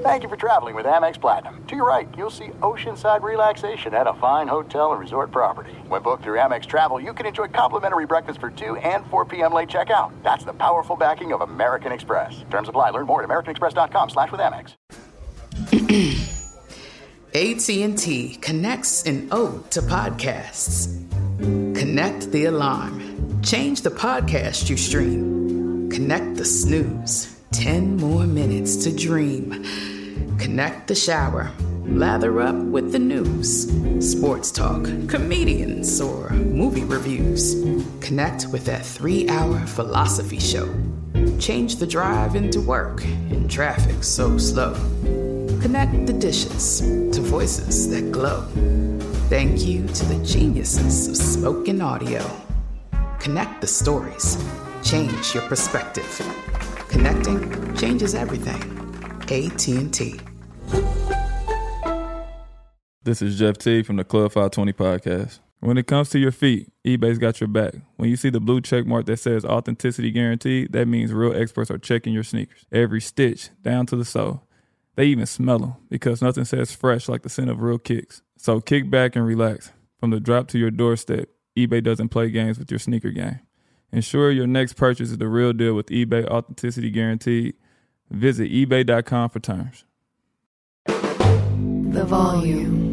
Thank you for traveling with Amex Platinum. To your right, you'll see oceanside relaxation at a fine hotel and resort property. When booked through Amex Travel, you can enjoy complimentary breakfast for 2 and 4 p.m. late checkout. That's the powerful backing of American Express. Terms apply. Learn more at americanexpress.com/withAmex. AT&T connects an ode to podcasts. Connect the alarm. Change the podcast you stream. Connect the snooze. 10 more minutes to dream. Connect the shower. Lather up with the news. Sports talk, comedians, or movie reviews. Connect with that 3-hour philosophy show. Change the drive into work in traffic so slow. Connect the dishes to voices that glow. Thank you to the geniuses of spoken audio. Connect the stories. Change your perspective. Connecting changes everything. AT&T. This is Jeff T from the Club 520 podcast. When it comes to your feet, eBay's got your back. When you see the blue check mark that says authenticity guaranteed, that means real experts are checking your sneakers. Every stitch, down to the sole. They even smell them because nothing says fresh like the scent of real kicks. So kick back and relax. From the drop to your doorstep, eBay doesn't play games with your sneaker game. Ensure your next purchase is the real deal with eBay Authenticity Guaranteed. Visit ebay.com for terms. The volume.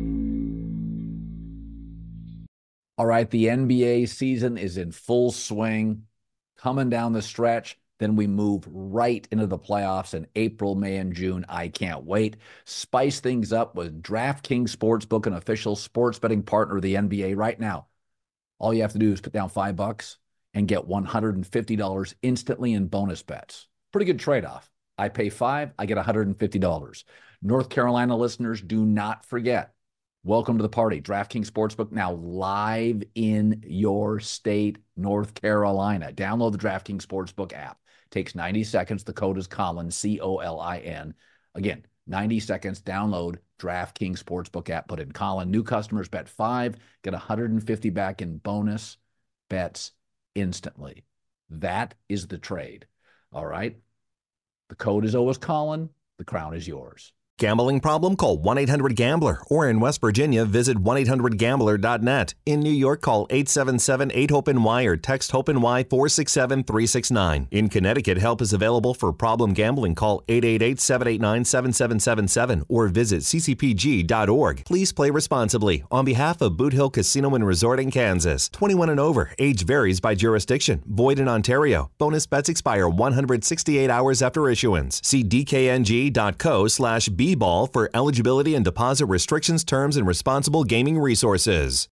All right, the NBA season is in full swing, coming down the stretch. Then we move right into the playoffs in April, May, and June. I can't wait. Spice things up with DraftKings Sportsbook, an official sports betting partner of the NBA right now. All you have to do is put down $5 and get $150 instantly in bonus bets. Pretty good trade-off. I pay $5, I get $150. North Carolina listeners, do not forget. Welcome to the party. DraftKings Sportsbook now live in your state, North Carolina. Download the DraftKings Sportsbook app. Takes 90 seconds. The code is Colin, C-O-L-I-N. Again, 90 seconds. Download DraftKings Sportsbook app. Put in Colin. New customers bet $5, get $150 back in bonus bets instantly. That is the trade. All right? The code is always Colin. The crown is yours. Gambling problem? Call 1-800-GAMBLER. Or in West Virginia, visit 1-800-GAMBLER.net. In New York, call 877-8-HOPE-NY or text HOPE-NY 467-369. In Connecticut, help is available for problem gambling. Call 888-789-7777 or visit ccpg.org. Please play responsibly. On behalf of Boot Hill Casino and Resort in Kansas. 21 and over. Age varies by jurisdiction. Void in Ontario. Bonus bets expire 168 hours after issuance. See dkng.co/B ball for eligibility and deposit restrictions, terms, and responsible gaming resources.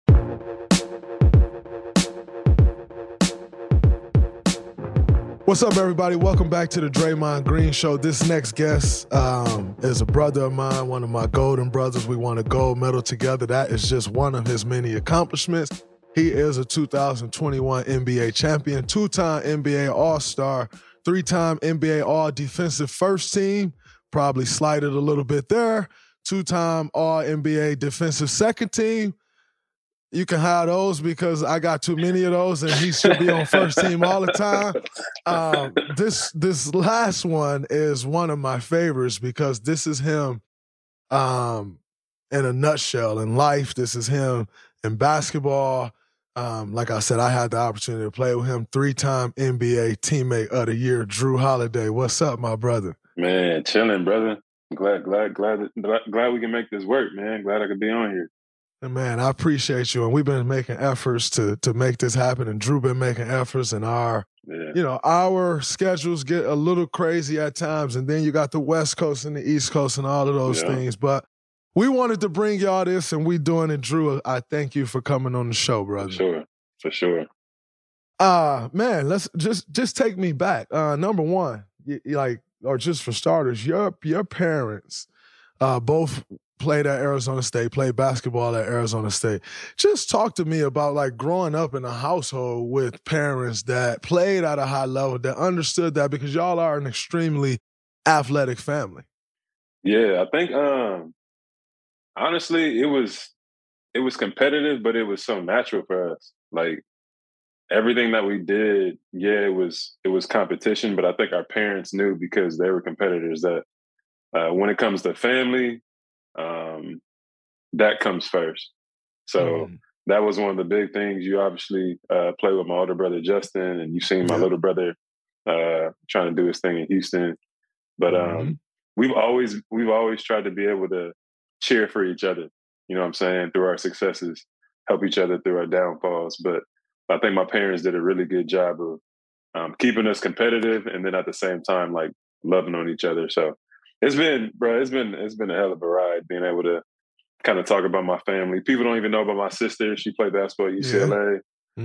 What's up, everybody? Welcome back to the Draymond Green Show. This next guest is a brother of mine, one of my golden brothers. We won a gold medal together. That is just one of his many accomplishments. He is a 2021 NBA champion, 2-time NBA All-Star, 3-time NBA All-Defensive First Team. Probably slighted a little bit there. 2-time All-NBA Defensive Second Team. You can have those because I got too many of those, and he should be on first team all the time. This last one is one of my favorites because this is him in a nutshell in life. This is him in basketball. Like I said, I had the opportunity to play with him. 3-time NBA Teammate of the Year, Jrue Holiday. What's up, my brother? Man, chilling, brother. Glad we can make this work, man. Glad I could be on here. And man, I appreciate you. And we've been making efforts to make this happen. And Jrue been making efforts, and our schedules get a little crazy at times. And then you got the West Coast and the East Coast and all of those things. But we wanted to bring y'all this, and we doing it. Jrue, I thank you for coming on the show, brother. For sure. Man, let's just take me back. Number one, or just for starters, your parents both played at Arizona State, played basketball at Arizona State. Just talk to me about like growing up in a household with parents that played at a high level, that understood that, because y'all are an extremely athletic family. Yeah, I think honestly it was competitive, but it was so natural for us. Like everything that we did, it was competition, but I think our parents knew because they were competitors that when it comes to family, that comes first. So that was one of the big things. You obviously play with my older brother Justin, and you've seen my little brother trying to do his thing in Houston. But we've always tried to be able to cheer for each other. You know what I'm saying? Through our successes, help each other through our downfalls. But I think my parents did a really good job of keeping us competitive, and then at the same time, like loving on each other. So it's been a hell of a ride being able to kind of talk about my family. People don't even know about my sister. She played basketball at UCLA.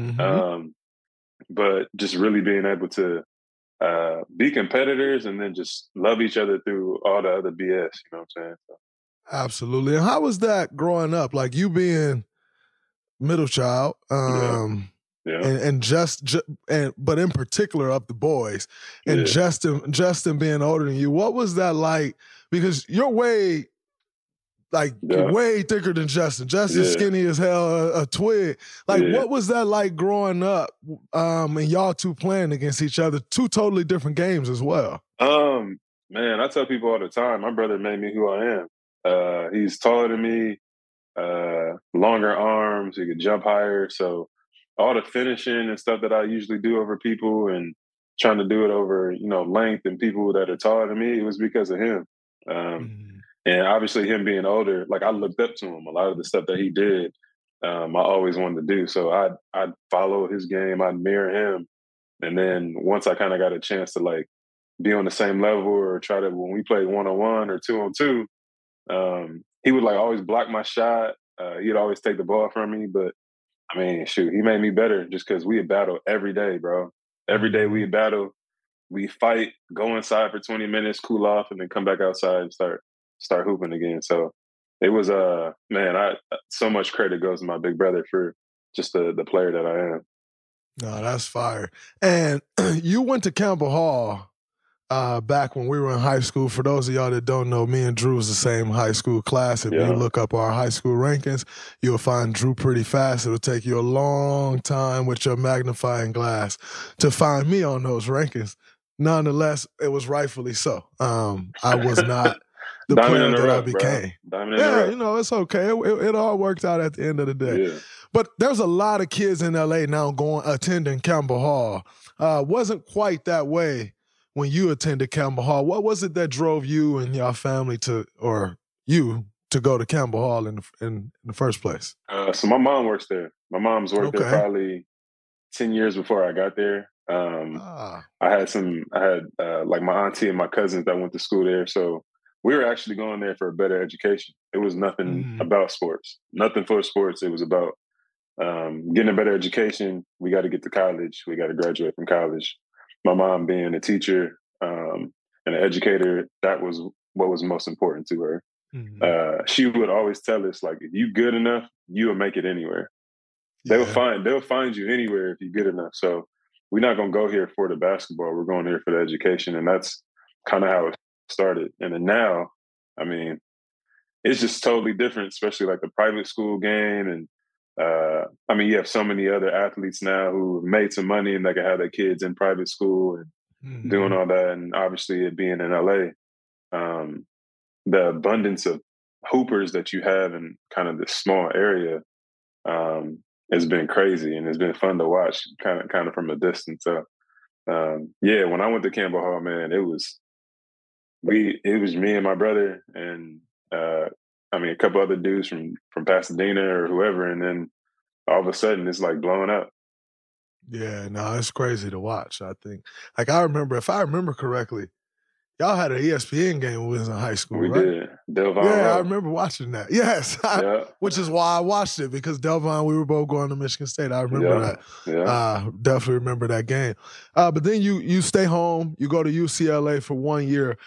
But just really being able to be competitors and then just love each other through all the other BS, you know what I'm saying? So. Absolutely. And how was that growing up? Like you being middle child, and but in particular of the boys, and Justin being older than you, what was that like? Because you're way thicker than Justin. Justin's skinny as hell, a twig. Like, what was that like growing up and y'all two playing against each other? Two totally different games as well. Man, I tell people all the time, my brother made me who I am. He's taller than me, longer arms, he could jump higher. So all the finishing and stuff that I usually do over people and trying to do it over, length and people that are taller than me, it was because of him. And obviously him being older, like I looked up to him. A lot of the stuff that he did, I always wanted to do. So I'd follow his game, I'd mirror him. And then once I kind of got a chance to like be on the same level or try to, when we played 1-on-1 or 2-on-2, he would like always block my shot. He'd always take the ball from me. But I mean, shoot, he made me better just because we would battle every day, bro. Every day we would battle, we fight, go inside for 20 minutes, cool off, and then come back outside and start hooping again. So it was so much credit goes to my big brother for just the player that I am. No, that's fire. And you went to Campbell Hall back when we were in high school. For those of y'all that don't know, me and Drew was the same high school class. If you look up our high school rankings, you'll find Drew pretty fast. It'll take you a long time with your magnifying glass to find me on those rankings. Nonetheless, it was rightfully so. I was not the player that I became. It's okay. It all worked out at the end of the day. Yeah. But there's a lot of kids in LA now attending Campbell Hall. Wasn't quite that way when you attended Campbell Hall. What was it that drove you and your family to go to Campbell Hall in the first place? So my mom works there. My mom's worked there probably 10 years before I got there. I had like my auntie and my cousins that went to school there. So we were actually going there for a better education. It was nothing about sports, nothing for sports. It was about getting a better education. We got to get to college. We got to graduate from college. My mom being a teacher and an educator, that was what was most important to her. She would always tell us, like, if you good enough, you will make it anywhere. They'll find you anywhere if you're good enough. So we're not going to go here for the basketball. We're going here for the education. And that's kind of how it started. And then now, I mean, it's just totally different, especially like the private school game. And you have so many other athletes now who made some money and they can have their kids in private school and doing all that. And obviously it being in LA, the abundance of hoopers that you have in kind of this small area has been crazy, and it's been fun to watch kind of from a distance. So when I went to Campbell Hall, man, it was me and my brother and a couple other dudes from Pasadena or whoever, and then all of a sudden it's like blowing up. Yeah, no, it's crazy to watch. I think, like, if I remember correctly, y'all had an ESPN game when we was in high school, we right? Did. Delvon Yeah, Rowe. I remember watching that. Yes, which is why I watched it, because Delvon, we were both going to Michigan State. I remember that. Yeah. Definitely remember that game. But then you stay home, you go to UCLA for 1 year.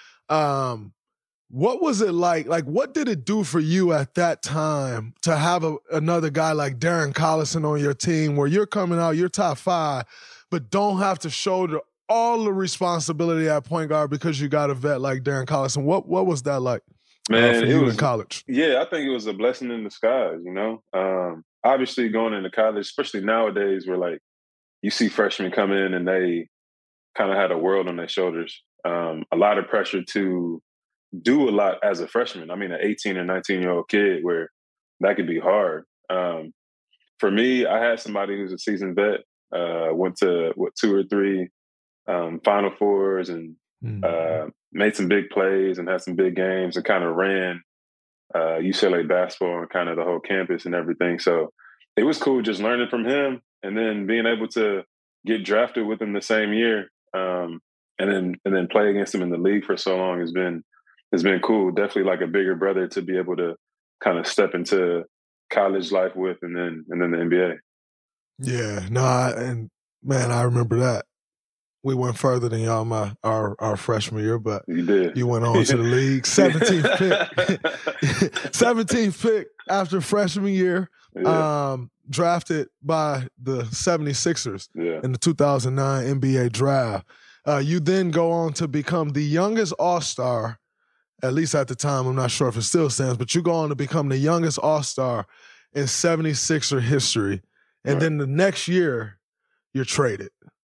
What was it like? Like, what did it do for you at that time to have another guy like Darren Collison on your team where you're coming out, you're top 5, but don't have to shoulder all the responsibility at point guard because you got a vet like Darren Collison? What was that like, man, for you in college? Yeah, I think it was a blessing in disguise, Obviously going into college, especially nowadays where like you see freshmen come in and they kind of had a world on their shoulders. A lot of pressure to do a lot as a freshman. I mean, an 18 or 19-year-old kid, where that could be hard. For me, I had somebody who's a seasoned vet, went to 2 or 3 Final Fours and made some big plays and had some big games and kind of ran UCLA basketball and kind of the whole campus and everything. So it was cool just learning from him and then being able to get drafted with him the same year, and then play against him in the league for so long has been cool. Definitely like a bigger brother to be able to kind of step into college life with, and then the NBA. Yeah, no, and man, I remember that. We went further than y'all our freshman year, but you did. You went on to the league. 17th pick. 17th pick after freshman year. Yeah. Drafted by the 76ers in the 2009 NBA draft. You then go on to become the youngest All-Star, at least at the time. I'm not sure if it still stands, but you go on to become the youngest All-Star in 76er history. And then the next year, you're traded.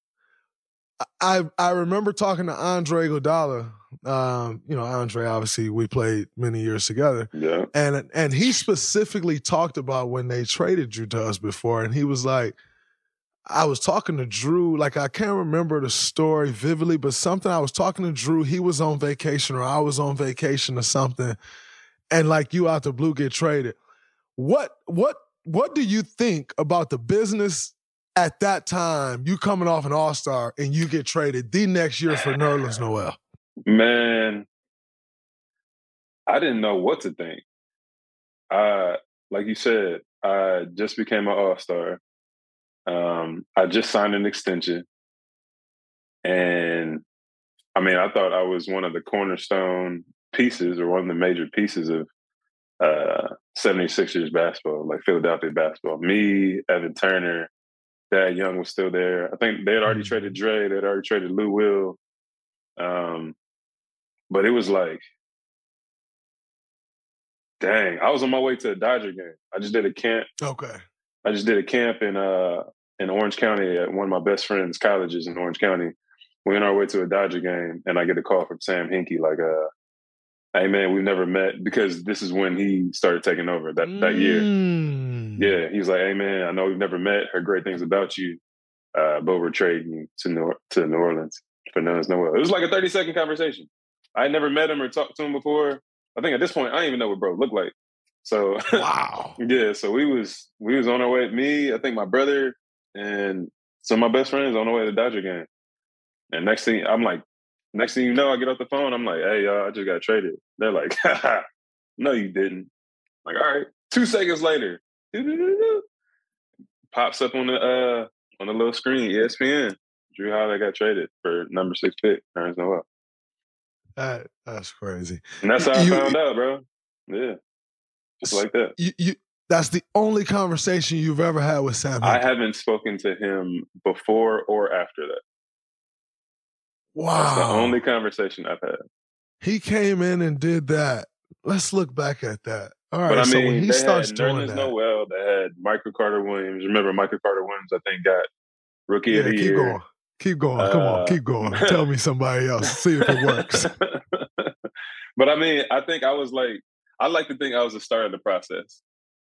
I remember talking to Andre Iguodala. Andre, obviously, we played many years together. Yeah. And he specifically talked about when they traded you to us before. And he was like, I was talking to Drew. Like, I can't remember the story vividly, but something I was talking to Drew. He was on vacation or I was on vacation or something. And like you out the blue get traded. What do you think about the business at that time, you coming off an All-Star and you get traded the next year for Nerlens Noel? Man, I didn't know what to think. Like you said, I just became an All-Star. I just signed an extension. And, I mean, I thought I was one of the cornerstone pieces or one of the major pieces of 76ers basketball, like Philadelphia basketball. Me, Evan Turner, Thad Young was still there. I think they had already traded Dre. They had already traded Lou Will. But it was like, dang, I was on my way to a Dodger game. I just did a camp. Okay. I just did a camp in Orange County at one of my best friends' colleges in Orange County. We on our way to a Dodger game, and I get a call from Sam Hinkie, like, hey, man, we've never met, because this is when he started taking over that year. Yeah, he's like, hey, man, I know we've never met. Heard great things about you, but we're trading you to New Orleans for Nerlens Noel. It was like a 30-second conversation. I had never met him or talked to him before. I think at this point, I didn't even know what bro looked like. So, wow. Yeah, so we was on our way. Me, I think my brother, and some of my best friends on our way to the Dodger game. And next thing you know, I get off the phone. I'm like, hey, y'all, I just got traded. They're like, no, you didn't. I'm like, all right. 2 seconds later, pops up on the little screen, ESPN. Jrue Holiday got traded for number 6 pick, Nerlens Noel. That's crazy. And that's how I found out, bro. Yeah. Just like that. That's the only conversation you've ever had with Sam Hinkie. I haven't spoken to him before or after that. Wow. That's the only conversation I've had. He came in and did that. Let's look back at that. All right, but I mean, so when he starts had doing Nerlens that. Noel, they had Michael Carter Williams. Remember, Michael Carter Williams, I think, got Rookie of the Year. Keep going. Come on, keep going. Tell me somebody else. See if it works. But I mean, I like to think I was the start of the process.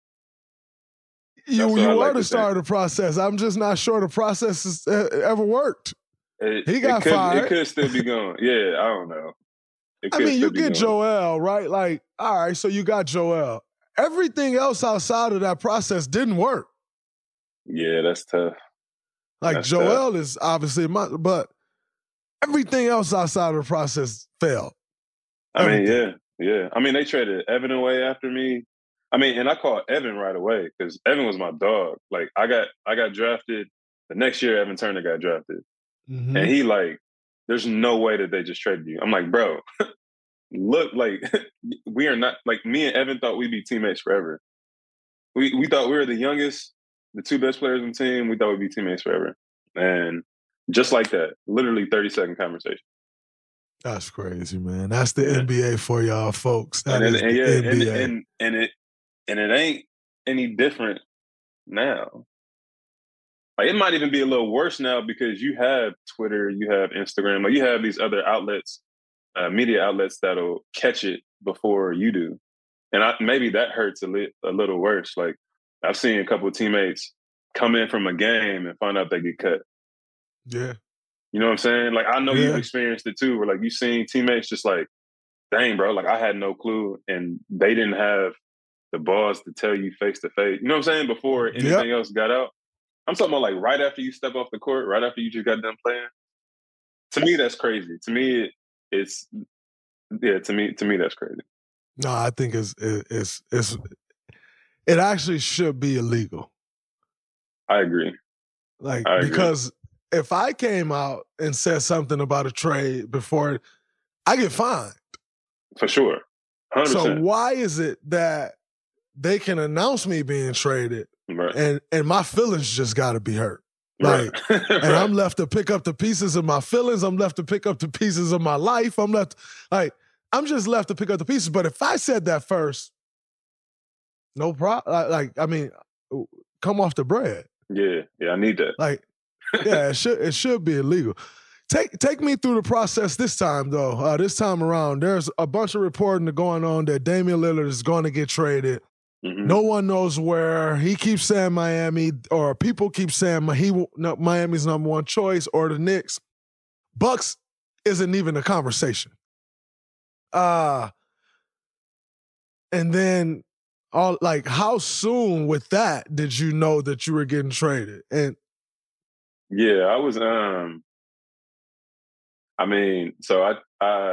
You are the start of the process. I'm just not sure the process has ever worked. He got fired. It could still be going. Yeah, I don't know. I mean, you get Joel, right? Like, all right, so you got Joel. Everything else outside of that process didn't work. Yeah, that's tough. Like, that's Joel tough. is obviously, but everything else outside of the process failed. I mean, yeah. I mean, they traded Evan away after me. I mean, and I called Evan right away because Evan was my dog. Like, I got drafted. The next year, Evan Turner got drafted. Mm-hmm. And he like, there's no way that they just traded you. I'm like, bro, look, like, we are not, like, me and Evan thought we'd be teammates forever. We thought we were the youngest, the 2 best players on the team. We thought we'd be teammates forever. And just like that, literally 30-second conversation. That's crazy, man. That's the NBA for y'all folks. That and is and, the yeah, NBA. And it ain't any different now. Like, it might even be a little worse now because you have Twitter, you have Instagram, like you have these other outlets media outlets that'll catch it before you do. And maybe that hurts a little worse. Like, I've seen a couple of teammates come in from a game and find out they get cut. Yeah. You know what I'm saying? Like, I know you've experienced it too, where like you've seen teammates just like, dang, bro, like I had no clue, and they didn't have the balls to tell you face to face. You know what I'm saying? Before anything else got out. I'm talking about like right after you step off the court, right after you just got done playing. To me, that's crazy. To me, to me, that's crazy. No, I think it actually should be illegal. I agree. Because if I came out and said something about a trade before, I get fined. For sure. 100%. So why is it that they can announce me being traded and my feelings just got to be hurt? Like, and I'm left to pick up the pieces of my feelings. I'm left to pick up the pieces of my life. I'm just left to pick up the pieces. But if I said that first, no problem. I mean, come off the bread. Yeah, I need that. Like, yeah, it should be illegal. Take me through the process this time, though. This time around, there's a bunch of reporting going on that Damian Lillard is going to get traded. Mm-hmm. No one knows where. He keeps saying Miami, or people keep saying Miami's number one choice, or the Knicks. Bucks isn't even a conversation. And then, how soon with that did you know that you were getting traded? And yeah, I was. I mean, so I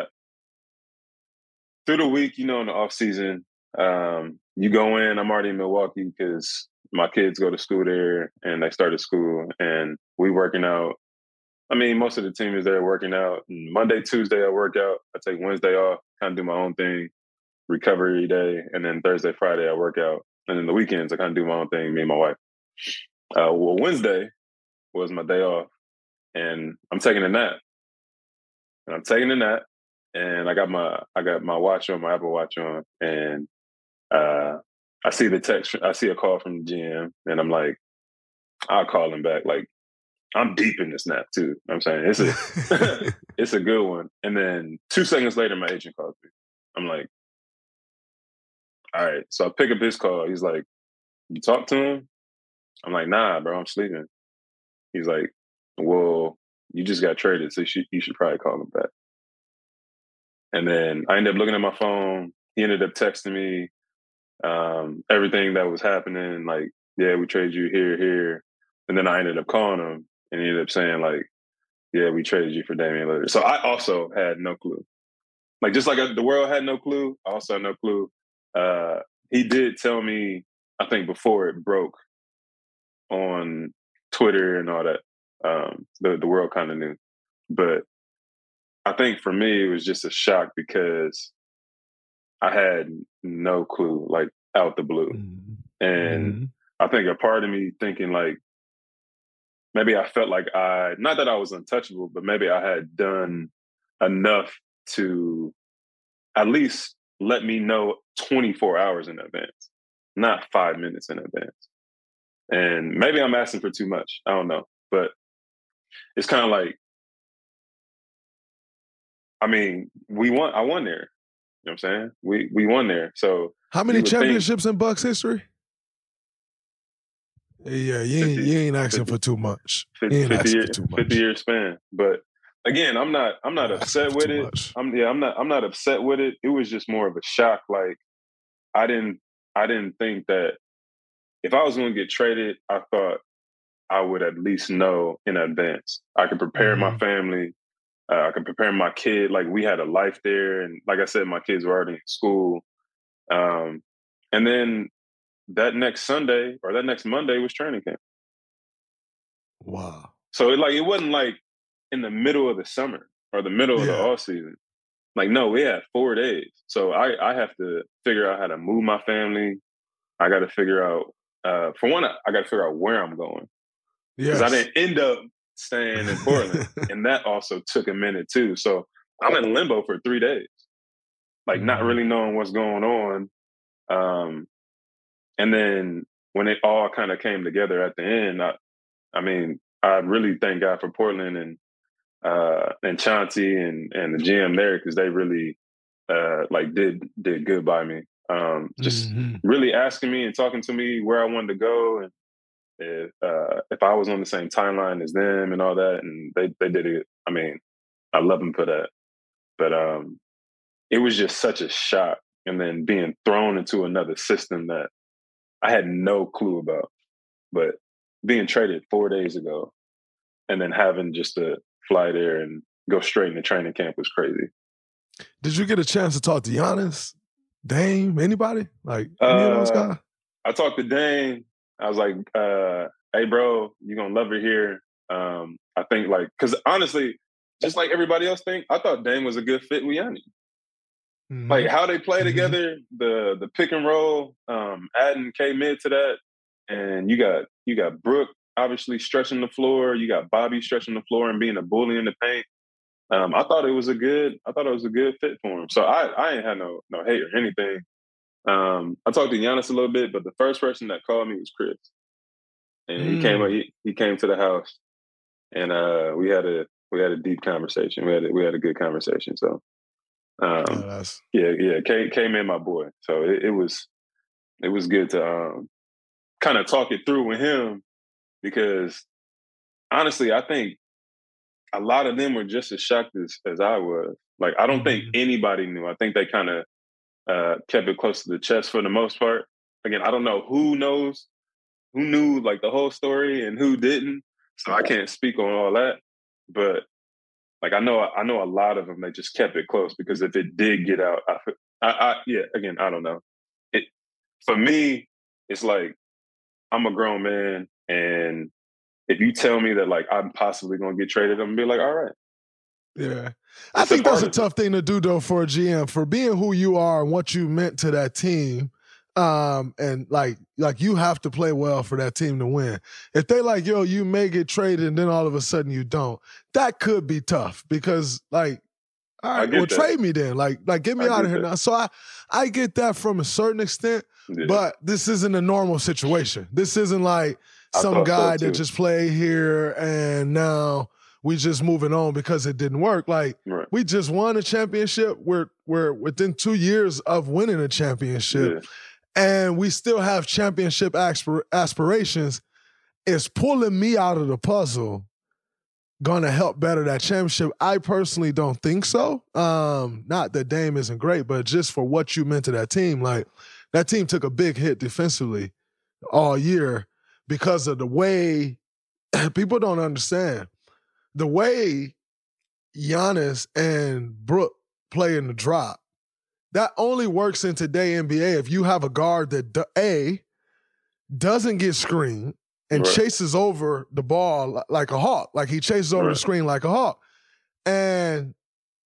through the week, in the off season, you go in. I'm already in Milwaukee because my kids go to school there, and they started school, and we working out. I mean, most of the team is there working out. And Monday, Tuesday, I work out. I take Wednesday off, kind of do my own thing, recovery day, and then Thursday, Friday, I work out, and then the weekends, I kind of do my own thing. Me and my wife. Well, Wednesday was my day off, and I'm taking a nap. And I'm taking a nap, and I got my watch on, my Apple Watch on, and I see the text. I see a call from the GM, and I'm like, I'll call him back. Like, I'm deep in this nap too. You know what I'm saying it's a good one. And then 2 seconds later, my agent calls me. I'm like, all right. So I pick up his call. He's like, you talk to him? I'm like, nah, bro, I'm sleeping. He's like, well, you just got traded, so you should probably call him back. And then I ended up looking at my phone. He ended up texting me everything that was happening. Like, yeah, we traded you here. And then I ended up calling him, and he ended up saying, like, yeah, we traded you for Damian Lillard. So I also had no clue. Like, just like the world had no clue, I also had no clue. He did tell me, I think before it broke on Twitter and all that, the world kind of knew. But I think for me, it was just a shock because I had no clue, like, out the blue. Mm-hmm. And I think a part of me thinking, like, maybe I felt like not that I was untouchable, but maybe I had done enough to at least let me know 24 hours in advance, not 5 minutes in advance. And maybe I'm asking for too much. I don't know. But it's kind of like, I mean, I won there. You know what I'm saying? We won there. So how many championships in Bucks history? Yeah, you ain't asking for too much. 50-year span. But again, I'm not upset with it. I'm not upset with it. It was just more of a shock. Like, I didn't think that if I was going to get traded, I thought I would at least know in advance. I could prepare my family. I could prepare my kid. Like, we had a life there, and like I said, my kids were already in school. And then that next Sunday or that next Monday was training camp. Wow. So it wasn't like in the middle of the summer or the middle of the off season. Like, no, we had 4 days. So I have to figure out how to move my family. I got to figure out, for one, I got to figure out where I'm going. Because I didn't end up staying in Portland. And that also took a minute too. So I'm in limbo for 3 days. Like, not really knowing what's going on. And then when it all kind of came together at the end, I mean, I really thank God for Portland. And and Chauncey and the GM there, because they really did good by me. Just really asking me and talking to me where I wanted to go, and if I was on the same timeline as them and all that, and they did it. I mean, I love them for that. But it was just such a shock, and then being thrown into another system that I had no clue about. But being traded 4 days ago, and then having just to fly there and go straight into training camp was crazy. Did you get a chance to talk to Giannis, Dame, anybody? Like any of those guys? I talked to Dame. I was like, hey, bro, you're going to love it here. I think, because honestly, just like everybody else think, I thought Dame was a good fit with Giannis. Mm-hmm. Like how they play together, the pick and roll, adding K-Mid to that. And you got Brooke obviously stretching the floor. You got Bobby stretching the floor and being a bully in the paint. I thought it was a good fit for him. So I ain't had no hate or anything. I talked to Giannis a little bit, but the first person that called me was Chris, and he came to the house, and we had a deep conversation. We had a good conversation. So came in my boy. So it was good to kind of talk it through with him, because honestly, I think a lot of them were just as shocked as I was. Like, I don't think anybody knew. I think they kind of kept it close to the chest for the most part. Again, I don't know who knew like the whole story and who didn't. So I can't speak on all that. But like, I know a lot of them, they just kept it close, because if it did get out, I don't know. For me, it's like, I'm a grown man, and if you tell me that like I'm possibly going to get traded, I'm going to be like, all right. Yeah. I think that's a tough thing to do, though, for a GM, for being who you are and what you meant to that team. And like you have to play well for that team to win. If they like, yo, you may get traded and then all of a sudden you don't, that could be tough, because like, all right, well, trade me then. Like get me out of here now. So I get that from a certain extent, but this isn't a normal situation. This isn't like some guy that just played here and now we just moving on because it didn't work. Like, we just won a championship. We're within 2 years of winning a championship, and we still have championship aspirations. Is pulling me out of the puzzle going to help better that championship? I personally don't think so. Not that Dame isn't great, but just for what you meant to that team. Like, that team took a big hit defensively all year because of the way people don't understand. The way Giannis and Brooke play in the drop, that only works in today's NBA if you have a guard that, doesn't get screened and chases over the ball like a hawk. Like, he chases over the screen like a hawk. And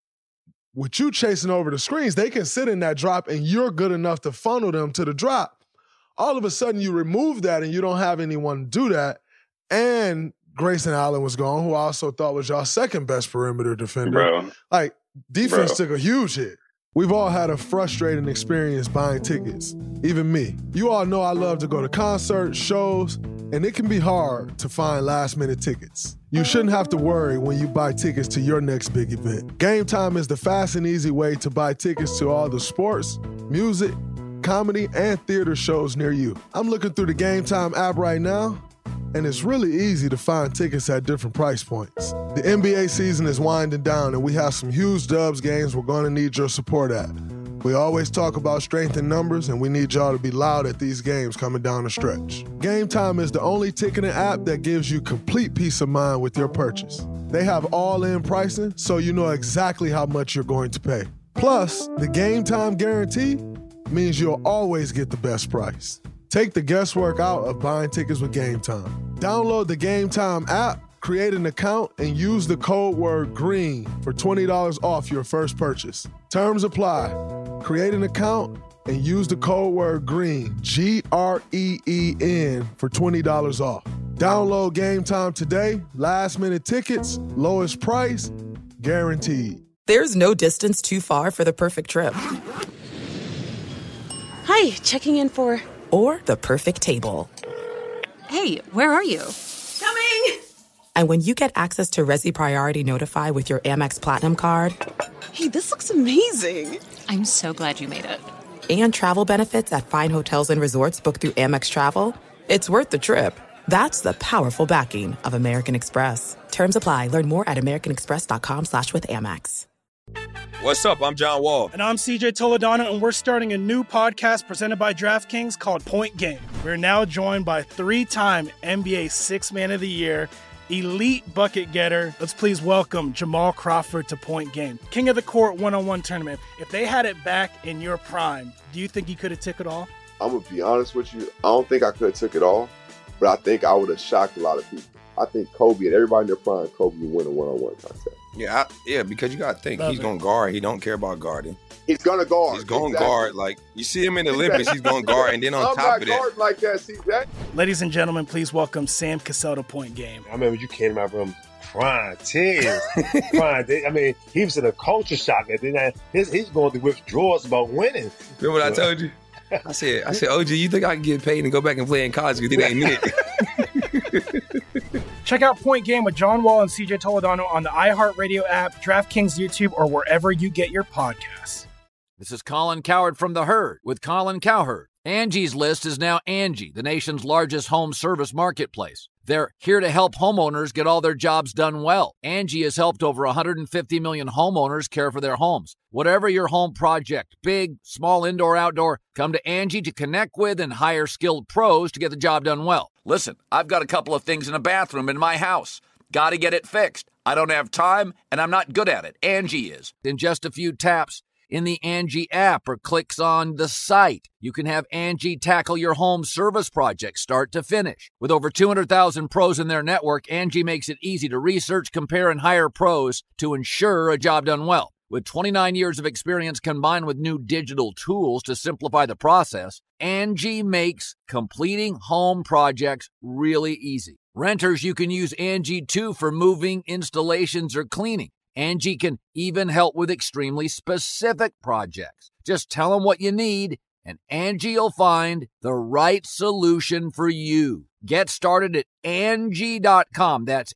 with you chasing over the screens, they can sit in that drop and you're good enough to funnel them to the drop. All of a sudden, you remove that and you don't have anyone to do that. And Grayson Allen was gone, who I also thought was y'all's second best perimeter defender. Like, defense took a huge hit. We've all had a frustrating experience buying tickets, even me. You all know I love to go to concerts, shows, and it can be hard to find last-minute tickets. You shouldn't have to worry when you buy tickets to your next big event. Game Time is the fast and easy way to buy tickets to all the sports, music, comedy, and theater shows near you. I'm looking through the Game Time app right now, and it's really easy to find tickets at different price points. The NBA season is winding down, and we have some huge Dubs games we're going to need your support at. We always talk about strength in numbers, and we need y'all to be loud at these games coming down the stretch. Game Time is the only ticketing app that gives you complete peace of mind with your purchase. They have all-in pricing, so you know exactly how much you're going to pay. Plus, the Game Time guarantee means you'll always get the best price. Take the guesswork out of buying tickets with Game Time. Download the Game Time app, create an account, and use the code word GREEN for $20 off your first purchase. Terms apply. Create an account and use the code word GREEN, GREEN, for $20 off. Download Game Time today. Last minute tickets, lowest price, guaranteed. There's no distance too far for the perfect trip. Hi, checking in for... Or the perfect table. Hey, where are you? Coming! And when you get access to Resi Priority Notify with your Amex Platinum card... Hey, this looks amazing. I'm so glad you made it. And travel benefits at fine hotels and resorts booked through Amex Travel, it's worth the trip. That's the powerful backing of American Express. Terms apply. Learn more at americanexpress.com/withAmex. What's up? I'm John Wall. And I'm CJ Toledano, and we're starting a new podcast presented by DraftKings called Point Game. We're now joined by three-time NBA Sixth Man of the Year, elite bucket getter. Let's please welcome Jamal Crawford to Point Game. King of the Court one-on-one tournament. If they had it back in your prime, do you think you could have took it all? I'm going to be honest with you. I don't think I could have took it all, but I think I would have shocked a lot of people. I think Kobe and everybody in their prime, Kobe would win a one-on-one contest. Yeah, because you got to think. He's going to guard. He don't care about guarding. He's going to guard. He's going to guard. Like, you see him in the Olympics, he's going to guard. And then on top of that. I'm not guarding like that, CJ. Ladies and gentlemen, please welcome Sam Cassell to Point Game. I remember you came out from prime 10. Prime. I mean, he was in a culture shock. And then he's going through withdrawals about winning. Remember what I told you? I said, OG, you think I can get paid and go back and play in college because it ain't it? Check out Point Game with John Wall and CJ Toledano on the iHeartRadio app, DraftKings YouTube, or wherever you get your podcasts. This is Colin Cowherd from The Herd with Colin Cowherd. Angie's List is now Angie, the nation's largest home service marketplace. They're here to help homeowners get all their jobs done well. Angie has helped over 150 million homeowners care for their homes. Whatever your home project, big, small, indoor, outdoor, come to Angie to connect with and hire skilled pros to get the job done well. Listen, I've got a couple of things in a bathroom in my house. Got to get it fixed. I don't have time, and I'm not good at it. Angie is. In just a few taps in the Angie app or clicks on the site, you can have Angie tackle your home service project start to finish. With over 200,000 pros in their network, Angie makes it easy to research, compare, and hire pros to ensure a job done well. With 29 years of experience combined with new digital tools to simplify the process, Angie makes completing home projects really easy. Renters, you can use Angie too for moving, installations, or cleaning. Angie can even help with extremely specific projects. Just tell them what you need, and Angie will find the right solution for you. Get started at Angie.com. That's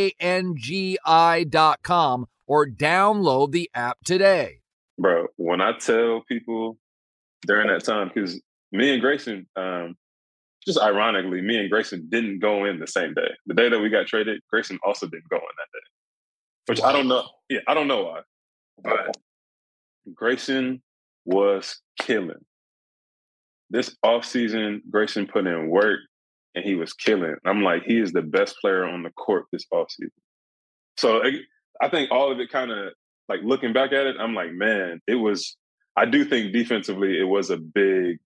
ANGI.com, or download the app today. Bro, when I tell people during that time, because me and Grayson, just ironically, me and Grayson didn't go in the same day. The day that we got traded, Grayson also didn't go in that day. Which I don't know. Yeah, I don't know why. But Grayson was killing. This offseason, Grayson put in work and he was killing. I'm like, he is the best player on the court this offseason. So I think all of it kind of, like looking back at it, I'm like, man, I do think defensively it was a big,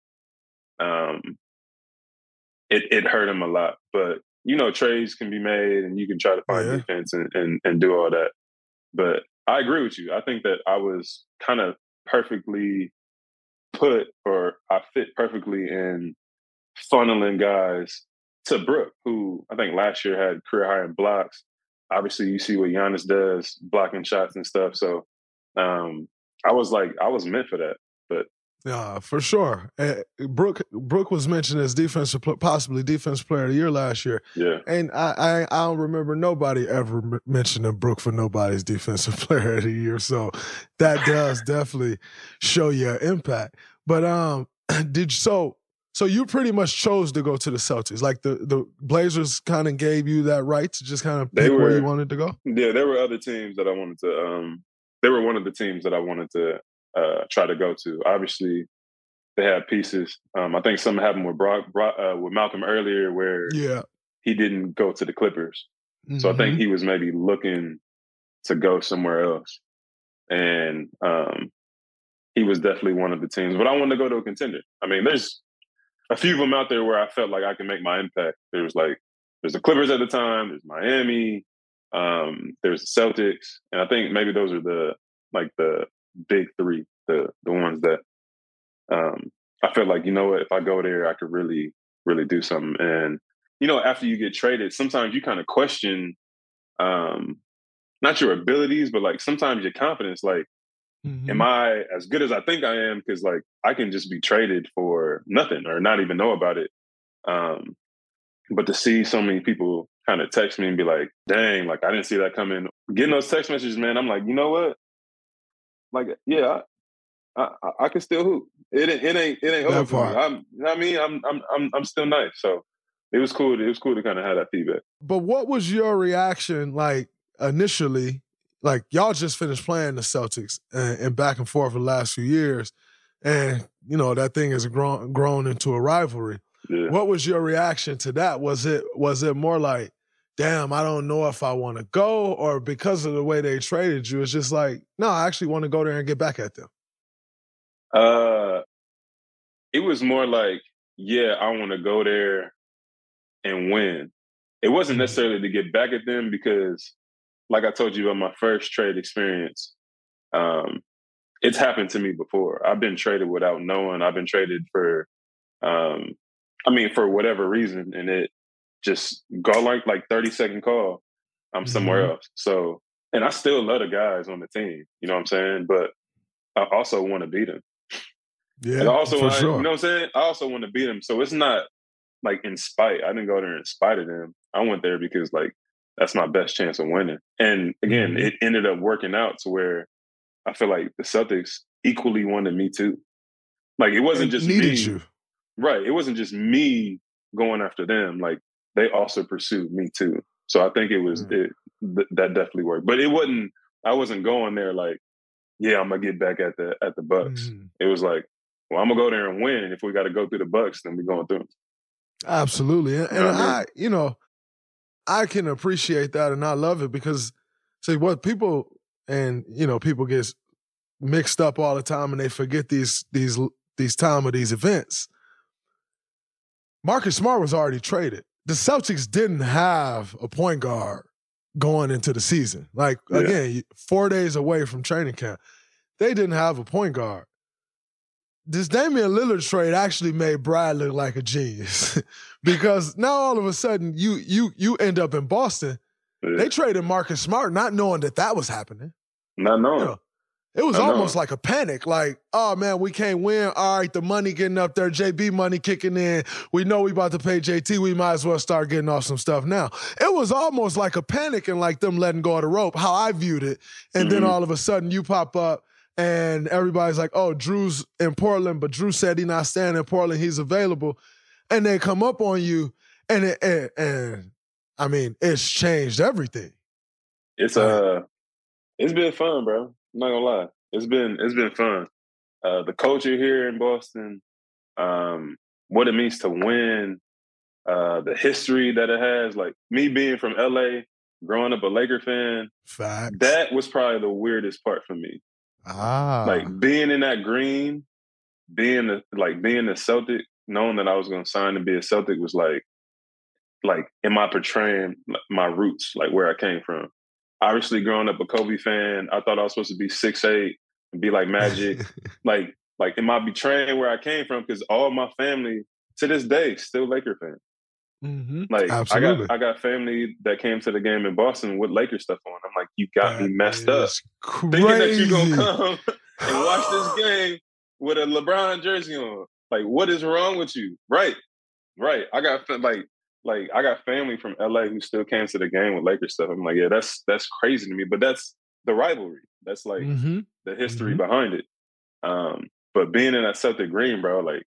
it hurt him a lot. But you know, trades can be made and you can try to find defense and do all that. But I agree with you. I think that I was kind of perfectly put, or I fit perfectly in funneling guys to Brook, who I think last year had career high in blocks. Obviously, you see what Giannis does, blocking shots and stuff. So I was meant for that. But yeah, for sure. Brook was mentioned as possibly defensive player of the year last year. Yeah, and I don't remember nobody ever mentioning Brook for nobody's defensive player of the year. So that does definitely show your impact. But so you pretty much chose to go to the Celtics. Like the Blazers kind of gave you that right to just kind of pick where you wanted to go. Yeah, there were other teams that I wanted to. They were one of the teams that I wanted to try to go to. Obviously, they had pieces. I think something happened with with Malcolm earlier where he didn't go to the Clippers. Mm-hmm. So I think he was maybe looking to go somewhere else. And he was definitely one of the teams. But I wanted to go to a contender. I mean, there's a few of them out there where I felt like I can make my impact. There's the Clippers at the time, there's Miami, there's the Celtics. And I think maybe those are the big three, the ones that I felt like, you know what, if I go there, I could really, really do something. And, you know, after you get traded, sometimes you kind of question not your abilities, but like sometimes your confidence, like, am I as good as I think I am? Because like I can just be traded for nothing or not even know about it. But to see so many people kind of text me and be like, dang, like I didn't see that coming. Getting those text messages, man, I'm like, you know what? Like, yeah, I can still hoop. It ain't over for me. I'm still nice. So it was cool. It was cool to kind of have that feedback. But what was your reaction like initially? Like y'all just finished playing the Celtics and back and forth for the last few years, and you know that thing has grown into a rivalry. Yeah. What was your reaction to that? Was it more like, damn, I don't know if I want to go, or because of the way they traded you, it's just like, no, I actually want to go there and get back at them? It was more like, yeah, I want to go there and win. It wasn't necessarily to get back at them because, like I told you about my first trade experience, it's happened to me before. I've been traded without knowing. I've been traded for, for whatever reason, and it just go like 30-second call, I'm somewhere else. So, and I still love the guys on the team, you know what I'm saying? But I also want to beat them. Yeah, and also, for sure. You know what I'm saying? I also want to beat them. So it's not like in spite. I didn't go there in spite of them. I went there because like that's my best chance of winning. And again, it ended up working out to where I feel like the Celtics equally wanted me too. Like it wasn't just needed me. You. Right. It wasn't just me going after them. Like they also pursued me too. So I think it was that definitely worked. But I wasn't going there like, yeah, I'm gonna get back at the Bucks. It was like, well, I'm gonna go there and win. And if we got to go through the Bucks, then we're going through them. Absolutely, and I can appreciate that, and I love it because, see, what people get mixed up all the time, and they forget these time of these events. Marcus Smart was already traded. The Celtics didn't have a point guard going into the season. Like, again, 4 days away from training camp. They didn't have a point guard. This Damian Lillard trade actually made Brad look like a genius because now all of a sudden you end up in Boston. Yeah. They traded Marcus Smart not knowing that was happening. Not knowing. You know, it was almost like a panic. Like, oh, man, we can't win. All right, the money getting up there, JB money kicking in. We know we about to pay JT. We might as well start getting off some stuff now. It was almost like a panic and like them letting go of the rope, how I viewed it. And then all of a sudden you pop up and everybody's like, oh, Drew's in Portland, but Drew said he's not staying in Portland. He's available. And they come up on you, and it's changed everything. It's been fun, bro. I'm not gonna lie. It's been fun. The culture here in Boston, what it means to win, the history that it has. Like me being from LA, growing up a Laker fan, Facts. That was probably the weirdest part for me. Like being in that green, being a Celtic, knowing that I was going to sign to be a Celtic was like, am I portraying my roots, like where I came from? Obviously, growing up a Kobe fan, I thought I was supposed to be 6'8" and be like Magic. like, am I betraying where I came from? Because all my family to this day still Laker fans. Mm-hmm. Like, absolutely. I got family that came to the game in Boston with Laker stuff on. I'm like, you got me messed up. Crazy. Thinking that you're going to come and watch this game with a LeBron jersey on. Like, what is wrong with you? Right. I got I got family from LA who still came to the game with Laker stuff. I'm like, yeah, that's crazy to me. But that's the rivalry. That's like the history behind it. But being in that Celtic green, bro, like